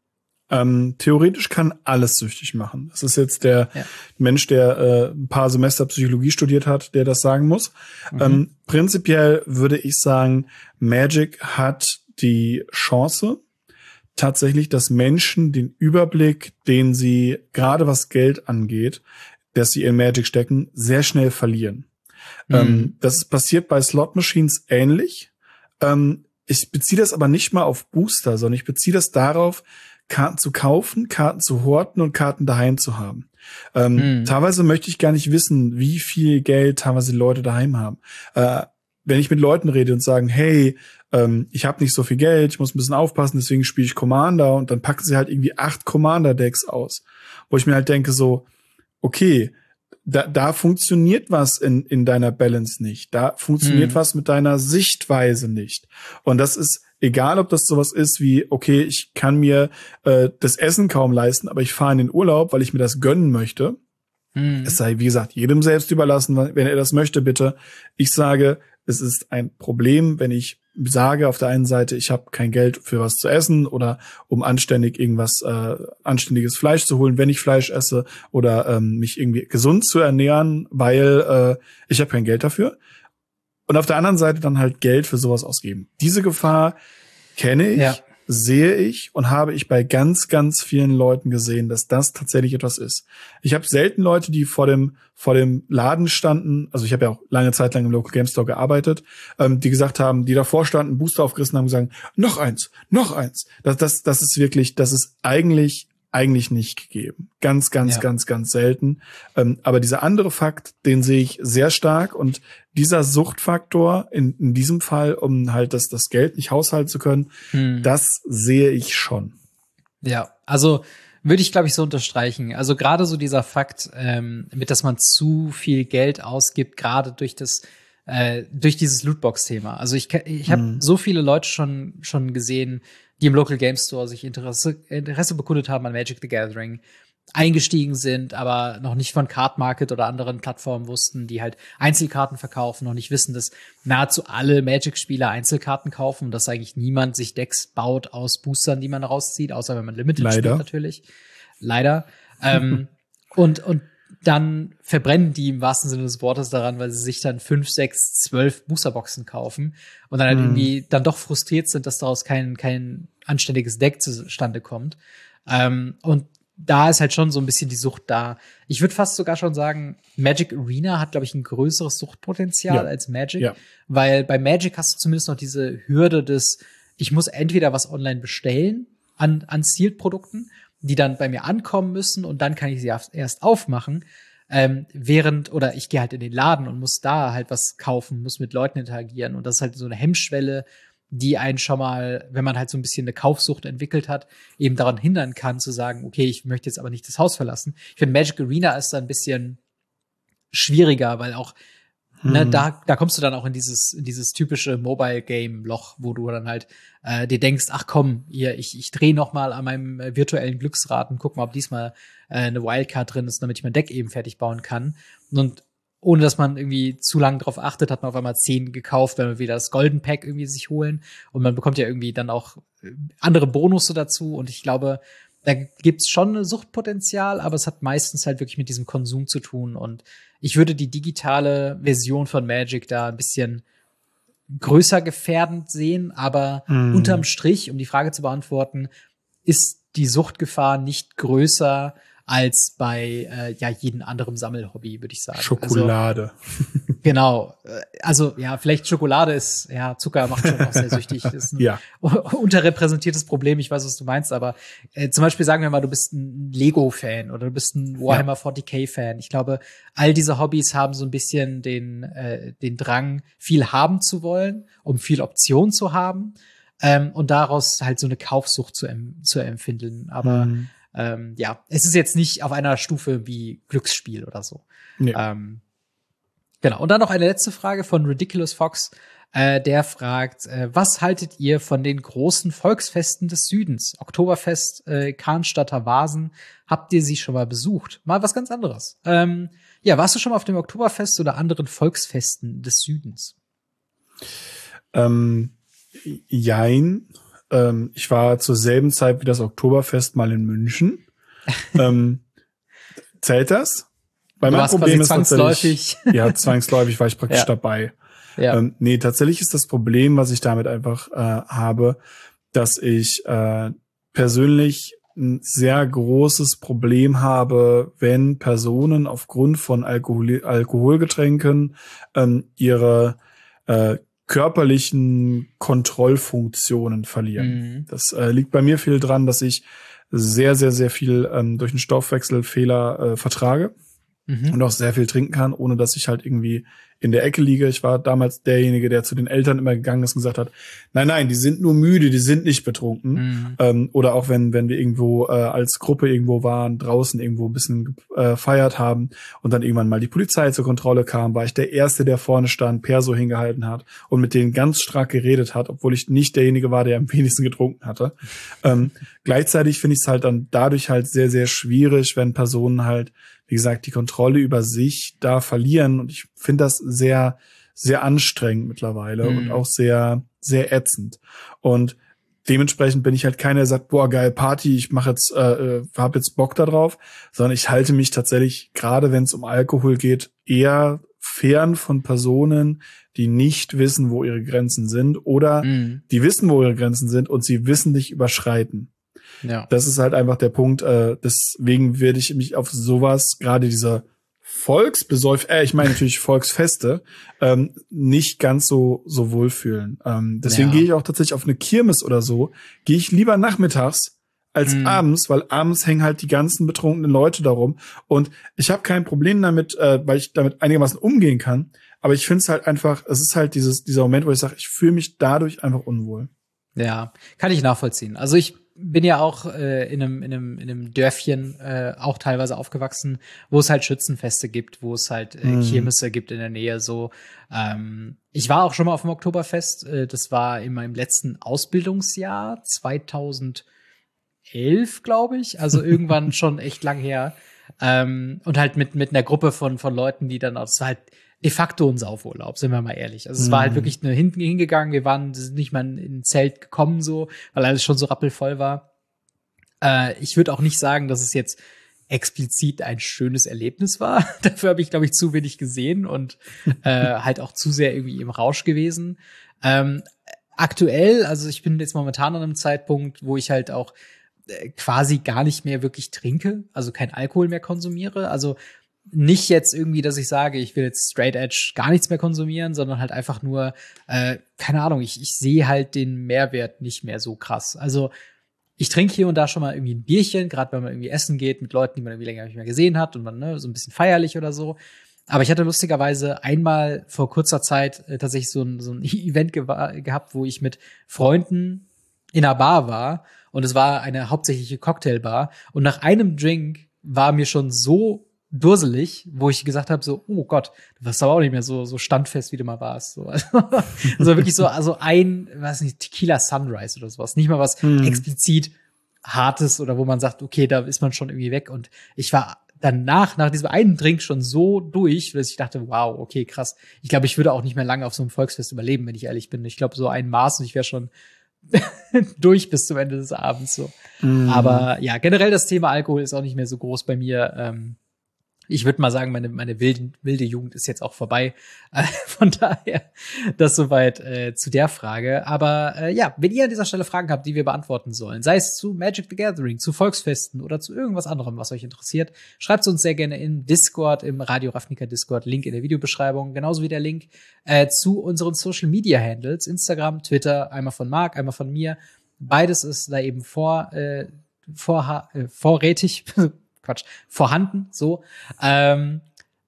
Ähm, theoretisch kann alles süchtig machen. Das ist jetzt der ja. Mensch, der äh, ein paar Semester Psychologie studiert hat, der das sagen muss. Mhm. Ähm, prinzipiell würde ich sagen, Magic hat die Chance, tatsächlich, dass Menschen den Überblick, den sie gerade was Geld angeht, dass sie in Magic stecken, sehr schnell verlieren. Mhm. Ähm, das passiert bei Slot Machines ähnlich. Ähm, ich beziehe das aber nicht mal auf Booster, sondern ich beziehe das darauf, Karten zu kaufen, Karten zu horten und Karten daheim zu haben. Ähm, mhm. Teilweise möchte ich gar nicht wissen, wie viel Geld teilweise die Leute daheim haben. Äh, wenn ich mit Leuten rede und sagen, hey, ähm, ich habe nicht so viel Geld, ich muss ein bisschen aufpassen, deswegen spiele ich Commander, und dann packen sie halt irgendwie acht Commander-Decks aus. Wo ich mir halt denke so, okay, da, da funktioniert was in, in deiner Balance nicht. Da funktioniert mhm. was mit deiner Sichtweise nicht. Und das ist egal, ob das sowas ist wie, okay, ich kann mir äh, das Essen kaum leisten, aber ich fahre in den Urlaub, weil ich mir das gönnen möchte. Mhm. Es sei, wie gesagt, jedem selbst überlassen, wenn er das möchte, bitte. Ich sage, es ist ein Problem, wenn ich sage auf der einen Seite, ich habe kein Geld für was zu essen oder um anständig irgendwas, äh, anständiges Fleisch zu holen, wenn ich Fleisch esse, oder ähm, mich irgendwie gesund zu ernähren, weil äh, ich habe kein Geld dafür. Und auf der anderen Seite dann halt Geld für sowas ausgeben. Diese Gefahr kenne ich, ja. sehe ich und habe ich bei ganz, ganz vielen Leuten gesehen, dass das tatsächlich etwas ist. Ich habe selten Leute, die vor dem vor dem Laden standen, also ich habe ja auch lange Zeit lang im Local Game Store gearbeitet, ähm, die gesagt haben, die davor standen, Booster aufgerissen haben, gesagt, noch eins, noch eins. Das, das, das ist wirklich, das ist eigentlich eigentlich nicht gegeben. Ganz, ganz, ja. ganz, ganz selten. Ähm, aber dieser andere Fakt, den sehe ich sehr stark, und dieser Suchtfaktor in, in diesem Fall, um halt das, das Geld nicht haushalten zu können, hm. das sehe ich schon. Ja, also würde ich, glaube ich, so unterstreichen. Also gerade so dieser Fakt, ähm, mit dass man zu viel Geld ausgibt, gerade durch das äh, durch dieses Lootbox-Thema. Also ich ich habe hm. so viele Leute schon schon gesehen, die im Local Game Store sich Interesse, Interesse bekundet haben an Magic the Gathering, eingestiegen sind, aber noch nicht von Card Market oder anderen Plattformen wussten, die halt Einzelkarten verkaufen, noch nicht wissen, dass nahezu alle Magic-Spieler Einzelkarten kaufen und dass eigentlich niemand sich Decks baut aus Boostern, die man rauszieht, außer wenn man Limited Leider. spielt natürlich. Leider. ähm, und, und dann verbrennen die im wahrsten Sinne des Wortes daran, weil sie sich dann fünf, sechs, zwölf Boosterboxen kaufen und dann halt hm. irgendwie dann doch frustriert sind, dass daraus kein, kein anständiges Deck zustande kommt. Ähm, und da ist halt schon so ein bisschen die Sucht da. Ich würde fast sogar schon sagen, Magic Arena hat, glaube ich, ein größeres Suchtpotenzial ja. als Magic. Ja. Weil bei Magic hast du zumindest noch diese Hürde des, ich muss entweder was online bestellen an, an Sealed-Produkten, die dann bei mir ankommen müssen, und dann kann ich sie erst aufmachen. Ähm, während, oder ich gehe halt in den Laden und muss da halt was kaufen, muss mit Leuten interagieren. Und das ist halt so eine Hemmschwelle, die einen schon mal, wenn man halt so ein bisschen eine Kaufsucht entwickelt hat, eben daran hindern kann, zu sagen, okay, ich möchte jetzt aber nicht das Haus verlassen. Ich finde, Magic Arena ist da ein bisschen schwieriger, weil auch, hm. ne, da, da kommst du dann auch in dieses, in dieses typische Mobile-Game-Loch, wo du dann halt äh, dir denkst, ach komm, hier, ich, ich drehe noch mal an meinem äh, virtuellen Glücksrad und guck mal, ob diesmal äh, eine Wildcard drin ist, damit ich mein Deck eben fertig bauen kann. Und ohne dass man irgendwie zu lange drauf achtet, hat man auf einmal zehn gekauft, wenn wir wieder das Golden Pack irgendwie sich holen. Und man bekommt ja irgendwie dann auch andere Bonusse dazu. Und ich glaube, da gibt's schon ein Suchtpotenzial, aber es hat meistens halt wirklich mit diesem Konsum zu tun. Und ich würde die digitale Version von Magic da ein bisschen größer gefährdend sehen. Aber mm. unterm Strich, um die Frage zu beantworten, ist die Suchtgefahr nicht größer als bei äh, ja jedem anderen Sammelhobby, würde ich sagen. Schokolade. Also, genau. Also ja, vielleicht Schokolade ist, ja, Zucker macht schon auch sehr süchtig. Ist ein ja. unterrepräsentiertes Problem. Ich weiß, was du meinst, aber äh, zum Beispiel sagen wir mal, du bist ein Lego-Fan oder du bist ein Warhammer ja. vierzig K-Fan. Ich glaube, all diese Hobbys haben so ein bisschen den äh, den Drang, viel haben zu wollen, um viel Option zu haben, ähm, und daraus halt so eine Kaufsucht zu, em- zu empfinden. Aber mhm. Ähm, ja, es ist jetzt nicht auf einer Stufe wie Glücksspiel oder so. Nee. Ähm, Genau. Und dann noch eine letzte Frage von Ridiculous Fox. Äh, der fragt, äh, was haltet ihr von den großen Volksfesten des Südens? Oktoberfest, äh, Cannstatter Vasen. Habt ihr sie schon mal besucht? Mal was ganz anderes. Ähm, ja, warst du schon mal auf dem Oktoberfest oder anderen Volksfesten des Südens? Ähm, jein. Ähm, ich war zur selben Zeit wie das Oktoberfest mal in München. ähm, zählt das? Weil Du mein warst Problem quasi ist zwangsläufig. Ja, zwangsläufig war ich praktisch Ja. dabei. Ja. Ähm, nee, tatsächlich ist das Problem, was ich damit einfach äh, habe, dass ich äh, persönlich ein sehr großes Problem habe, wenn Personen aufgrund von Alkohol Alkoholgetränken ähm, ihre äh, körperlichen Kontrollfunktionen verlieren. Mhm. Das äh, liegt bei mir viel dran, dass ich sehr, sehr, sehr viel ähm, durch einen Stoffwechselfehler äh, vertrage. Mhm. Und auch sehr viel trinken kann, ohne dass ich halt irgendwie in der Ecke liege. Ich war damals derjenige, der zu den Eltern immer gegangen ist und gesagt hat, nein, nein, die sind nur müde, die sind nicht betrunken. Mhm. Ähm, oder auch wenn wenn wir irgendwo äh, als Gruppe irgendwo waren, draußen irgendwo ein bisschen äh, feiert haben und dann irgendwann mal die Polizei zur Kontrolle kam, war ich der Erste, der vorne stand, Perso hingehalten hat und mit denen ganz stark geredet hat, obwohl ich nicht derjenige war, der am wenigsten getrunken hatte. ähm, gleichzeitig finde ich es halt dann dadurch halt sehr, sehr schwierig, wenn Personen halt, wie gesagt, die Kontrolle über sich da verlieren. Und ich finde das sehr, sehr anstrengend mittlerweile Mhm. und auch sehr, sehr ätzend. Und dementsprechend bin ich halt keiner, der sagt, boah, geil, Party, ich mache jetzt, äh, hab jetzt Bock da drauf, sondern ich halte mich tatsächlich, gerade wenn es um Alkohol geht, eher fern von Personen, die nicht wissen, wo ihre Grenzen sind oder Mhm. die wissen, wo ihre Grenzen sind und sie wissentlich überschreiten. Ja. Das ist halt einfach der Punkt. Äh, deswegen werde ich mich auf sowas, gerade dieser Volksbesäuf, äh, ich meine natürlich Volksfeste, ähm, nicht ganz so so wohlfühlen. Ähm, deswegen Ja. gehe ich auch tatsächlich auf eine Kirmes oder so, gehe ich lieber nachmittags als Mhm. abends, weil abends hängen halt die ganzen betrunkenen Leute darum. Und ich habe kein Problem damit, äh, weil ich damit einigermaßen umgehen kann. Aber ich finde es halt einfach, es ist halt dieses dieser Moment, wo ich sage, ich fühle mich dadurch einfach unwohl. Ja, kann ich nachvollziehen. Also ich bin ja auch äh, in einem in einem in einem Dörfchen äh, auch teilweise aufgewachsen, wo es halt Schützenfeste gibt, wo es halt äh, Mhm. Kirmesse gibt in der Nähe. So, ähm, ich war auch schon mal auf dem Oktoberfest. Äh, das war in meinem letzten Ausbildungsjahr zweitausendelf, glaube ich. Also irgendwann schon echt lang her. Ähm, und halt mit mit einer Gruppe von von Leuten, die dann auch, das war halt de facto ein Saufurlaub, sind wir mal ehrlich. Also es war halt Mhm. wirklich nur hinten hingegangen. Wir waren sind nicht mal in ein Zelt gekommen, so, weil alles schon so rappelvoll war. Äh, ich würde auch nicht sagen, dass es jetzt explizit ein schönes Erlebnis war. Dafür habe ich, glaube ich, zu wenig gesehen und äh, halt auch zu sehr irgendwie im Rausch gewesen. Ähm, aktuell, also ich bin jetzt momentan an einem Zeitpunkt, wo ich halt auch äh, quasi gar nicht mehr wirklich trinke, also kein Alkohol mehr konsumiere. Also nicht jetzt irgendwie, dass ich sage, ich will jetzt straight edge gar nichts mehr konsumieren, sondern halt einfach nur, äh, keine Ahnung, ich, ich sehe halt den Mehrwert nicht mehr so krass. Also ich trinke hier und da schon mal irgendwie ein Bierchen, gerade wenn man irgendwie essen geht mit Leuten, die man irgendwie länger nicht mehr gesehen hat und man, ne, so ein bisschen feierlich oder so. Aber ich hatte lustigerweise einmal vor kurzer Zeit äh, tatsächlich so ein, so ein Event ge- gehabt, wo ich mit Freunden in einer Bar war und es war eine hauptsächliche Cocktailbar und nach einem Drink war mir schon so durselig, wo ich gesagt habe so, oh Gott, du warst aber auch nicht mehr so so standfest, wie du mal warst. So. Also, also wirklich so, also ein, weiß nicht, Tequila Sunrise oder sowas. Nicht mal was Mhm. explizit Hartes oder wo man sagt, okay, da ist man schon irgendwie weg. Und ich war danach, nach diesem einen Drink schon so durch, dass ich dachte, wow, okay, krass. Ich glaube, ich würde auch nicht mehr lange auf so einem Volksfest überleben, wenn ich ehrlich bin. Ich glaube, so ein Maß und ich wäre schon durch bis zum Ende des Abends so. Mhm. Aber ja, generell das Thema Alkohol ist auch nicht mehr so groß bei mir. Ähm, ich würde mal sagen, meine, meine wilde, wilde Jugend ist jetzt auch vorbei. Äh, von daher, das soweit äh, zu der Frage. Aber äh, ja, wenn ihr an dieser Stelle Fragen habt, die wir beantworten sollen, sei es zu Magic the Gathering, zu Volksfesten oder zu irgendwas anderem, was euch interessiert, schreibt es uns sehr gerne in Discord, im Radio Ravnica Discord, Link in der Videobeschreibung, genauso wie der Link äh, zu unseren Social Media Handles, Instagram, Twitter, einmal von Marc, einmal von mir. Beides ist da eben vor, äh, vor, äh, vorrätig. Quatsch, vorhanden, so. Ähm,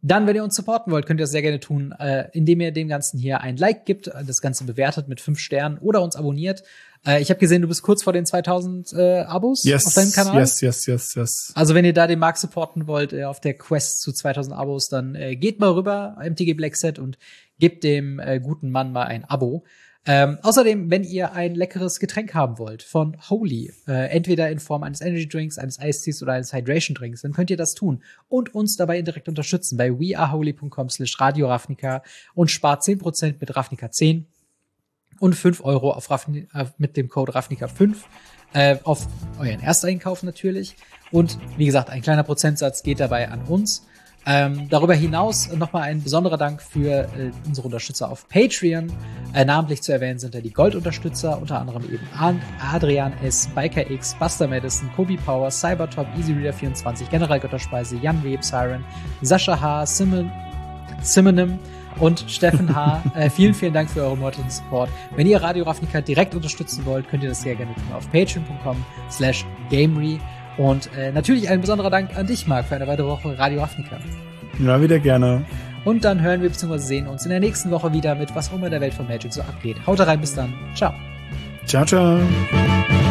Dann, wenn ihr uns supporten wollt, könnt ihr das sehr gerne tun, äh, indem ihr dem Ganzen hier ein Like gibt, das Ganze bewertet mit fünf Sternen oder uns abonniert. Äh, ich habe gesehen, du bist kurz vor den zweitausend äh, Abos yes, auf deinem Kanal. Yes, yes, yes, yes. Also wenn ihr da den Markt supporten wollt äh, auf der Quest zu zweitausend Abos, dann äh, geht mal rüber, M T G Blackset, und gebt dem äh, guten Mann mal ein Abo. Ähm, außerdem, wenn ihr ein leckeres Getränk haben wollt von Holy, äh, entweder in Form eines Energy Drinks, eines Eistees oder eines Hydration Drinks, dann könnt ihr das tun und uns dabei indirekt unterstützen bei weareholy.com slash Radio Ravnica und spart zehn Prozent mit Ravnica zehn und fünf Euro auf Ravni- äh, mit dem Code Ravnica fünf äh, auf euren Ersteinkauf natürlich. Und wie gesagt, ein kleiner Prozentsatz geht dabei an uns. Ähm, darüber hinaus nochmal ein besonderer Dank für äh, unsere Unterstützer auf Patreon. Äh, namentlich zu erwähnen sind da die Gold-Unterstützer, unter anderem eben Ad- Adrian S., Biker X, Buster Madison, Kobe Power, Cybertop, EasyReader vierundzwanzig, General Götterspeise, Jan Web, Siren, Sascha H., Simon, Simonim und Steffen H. äh, vielen, vielen Dank für euren monatlichen Support. Wenn ihr Radio Ravnica direkt unterstützen wollt, könnt ihr das sehr gerne tun auf patreon.com slash gamery. Und äh, natürlich ein besonderer Dank an dich, Marc, für eine weitere Woche Radio Ravnica. Ja, wieder gerne. Und dann hören wir bzw. sehen uns in der nächsten Woche wieder mit was auch immer in der Welt von Magic so abgeht. Haut rein, bis dann. Ciao. Ciao, ciao.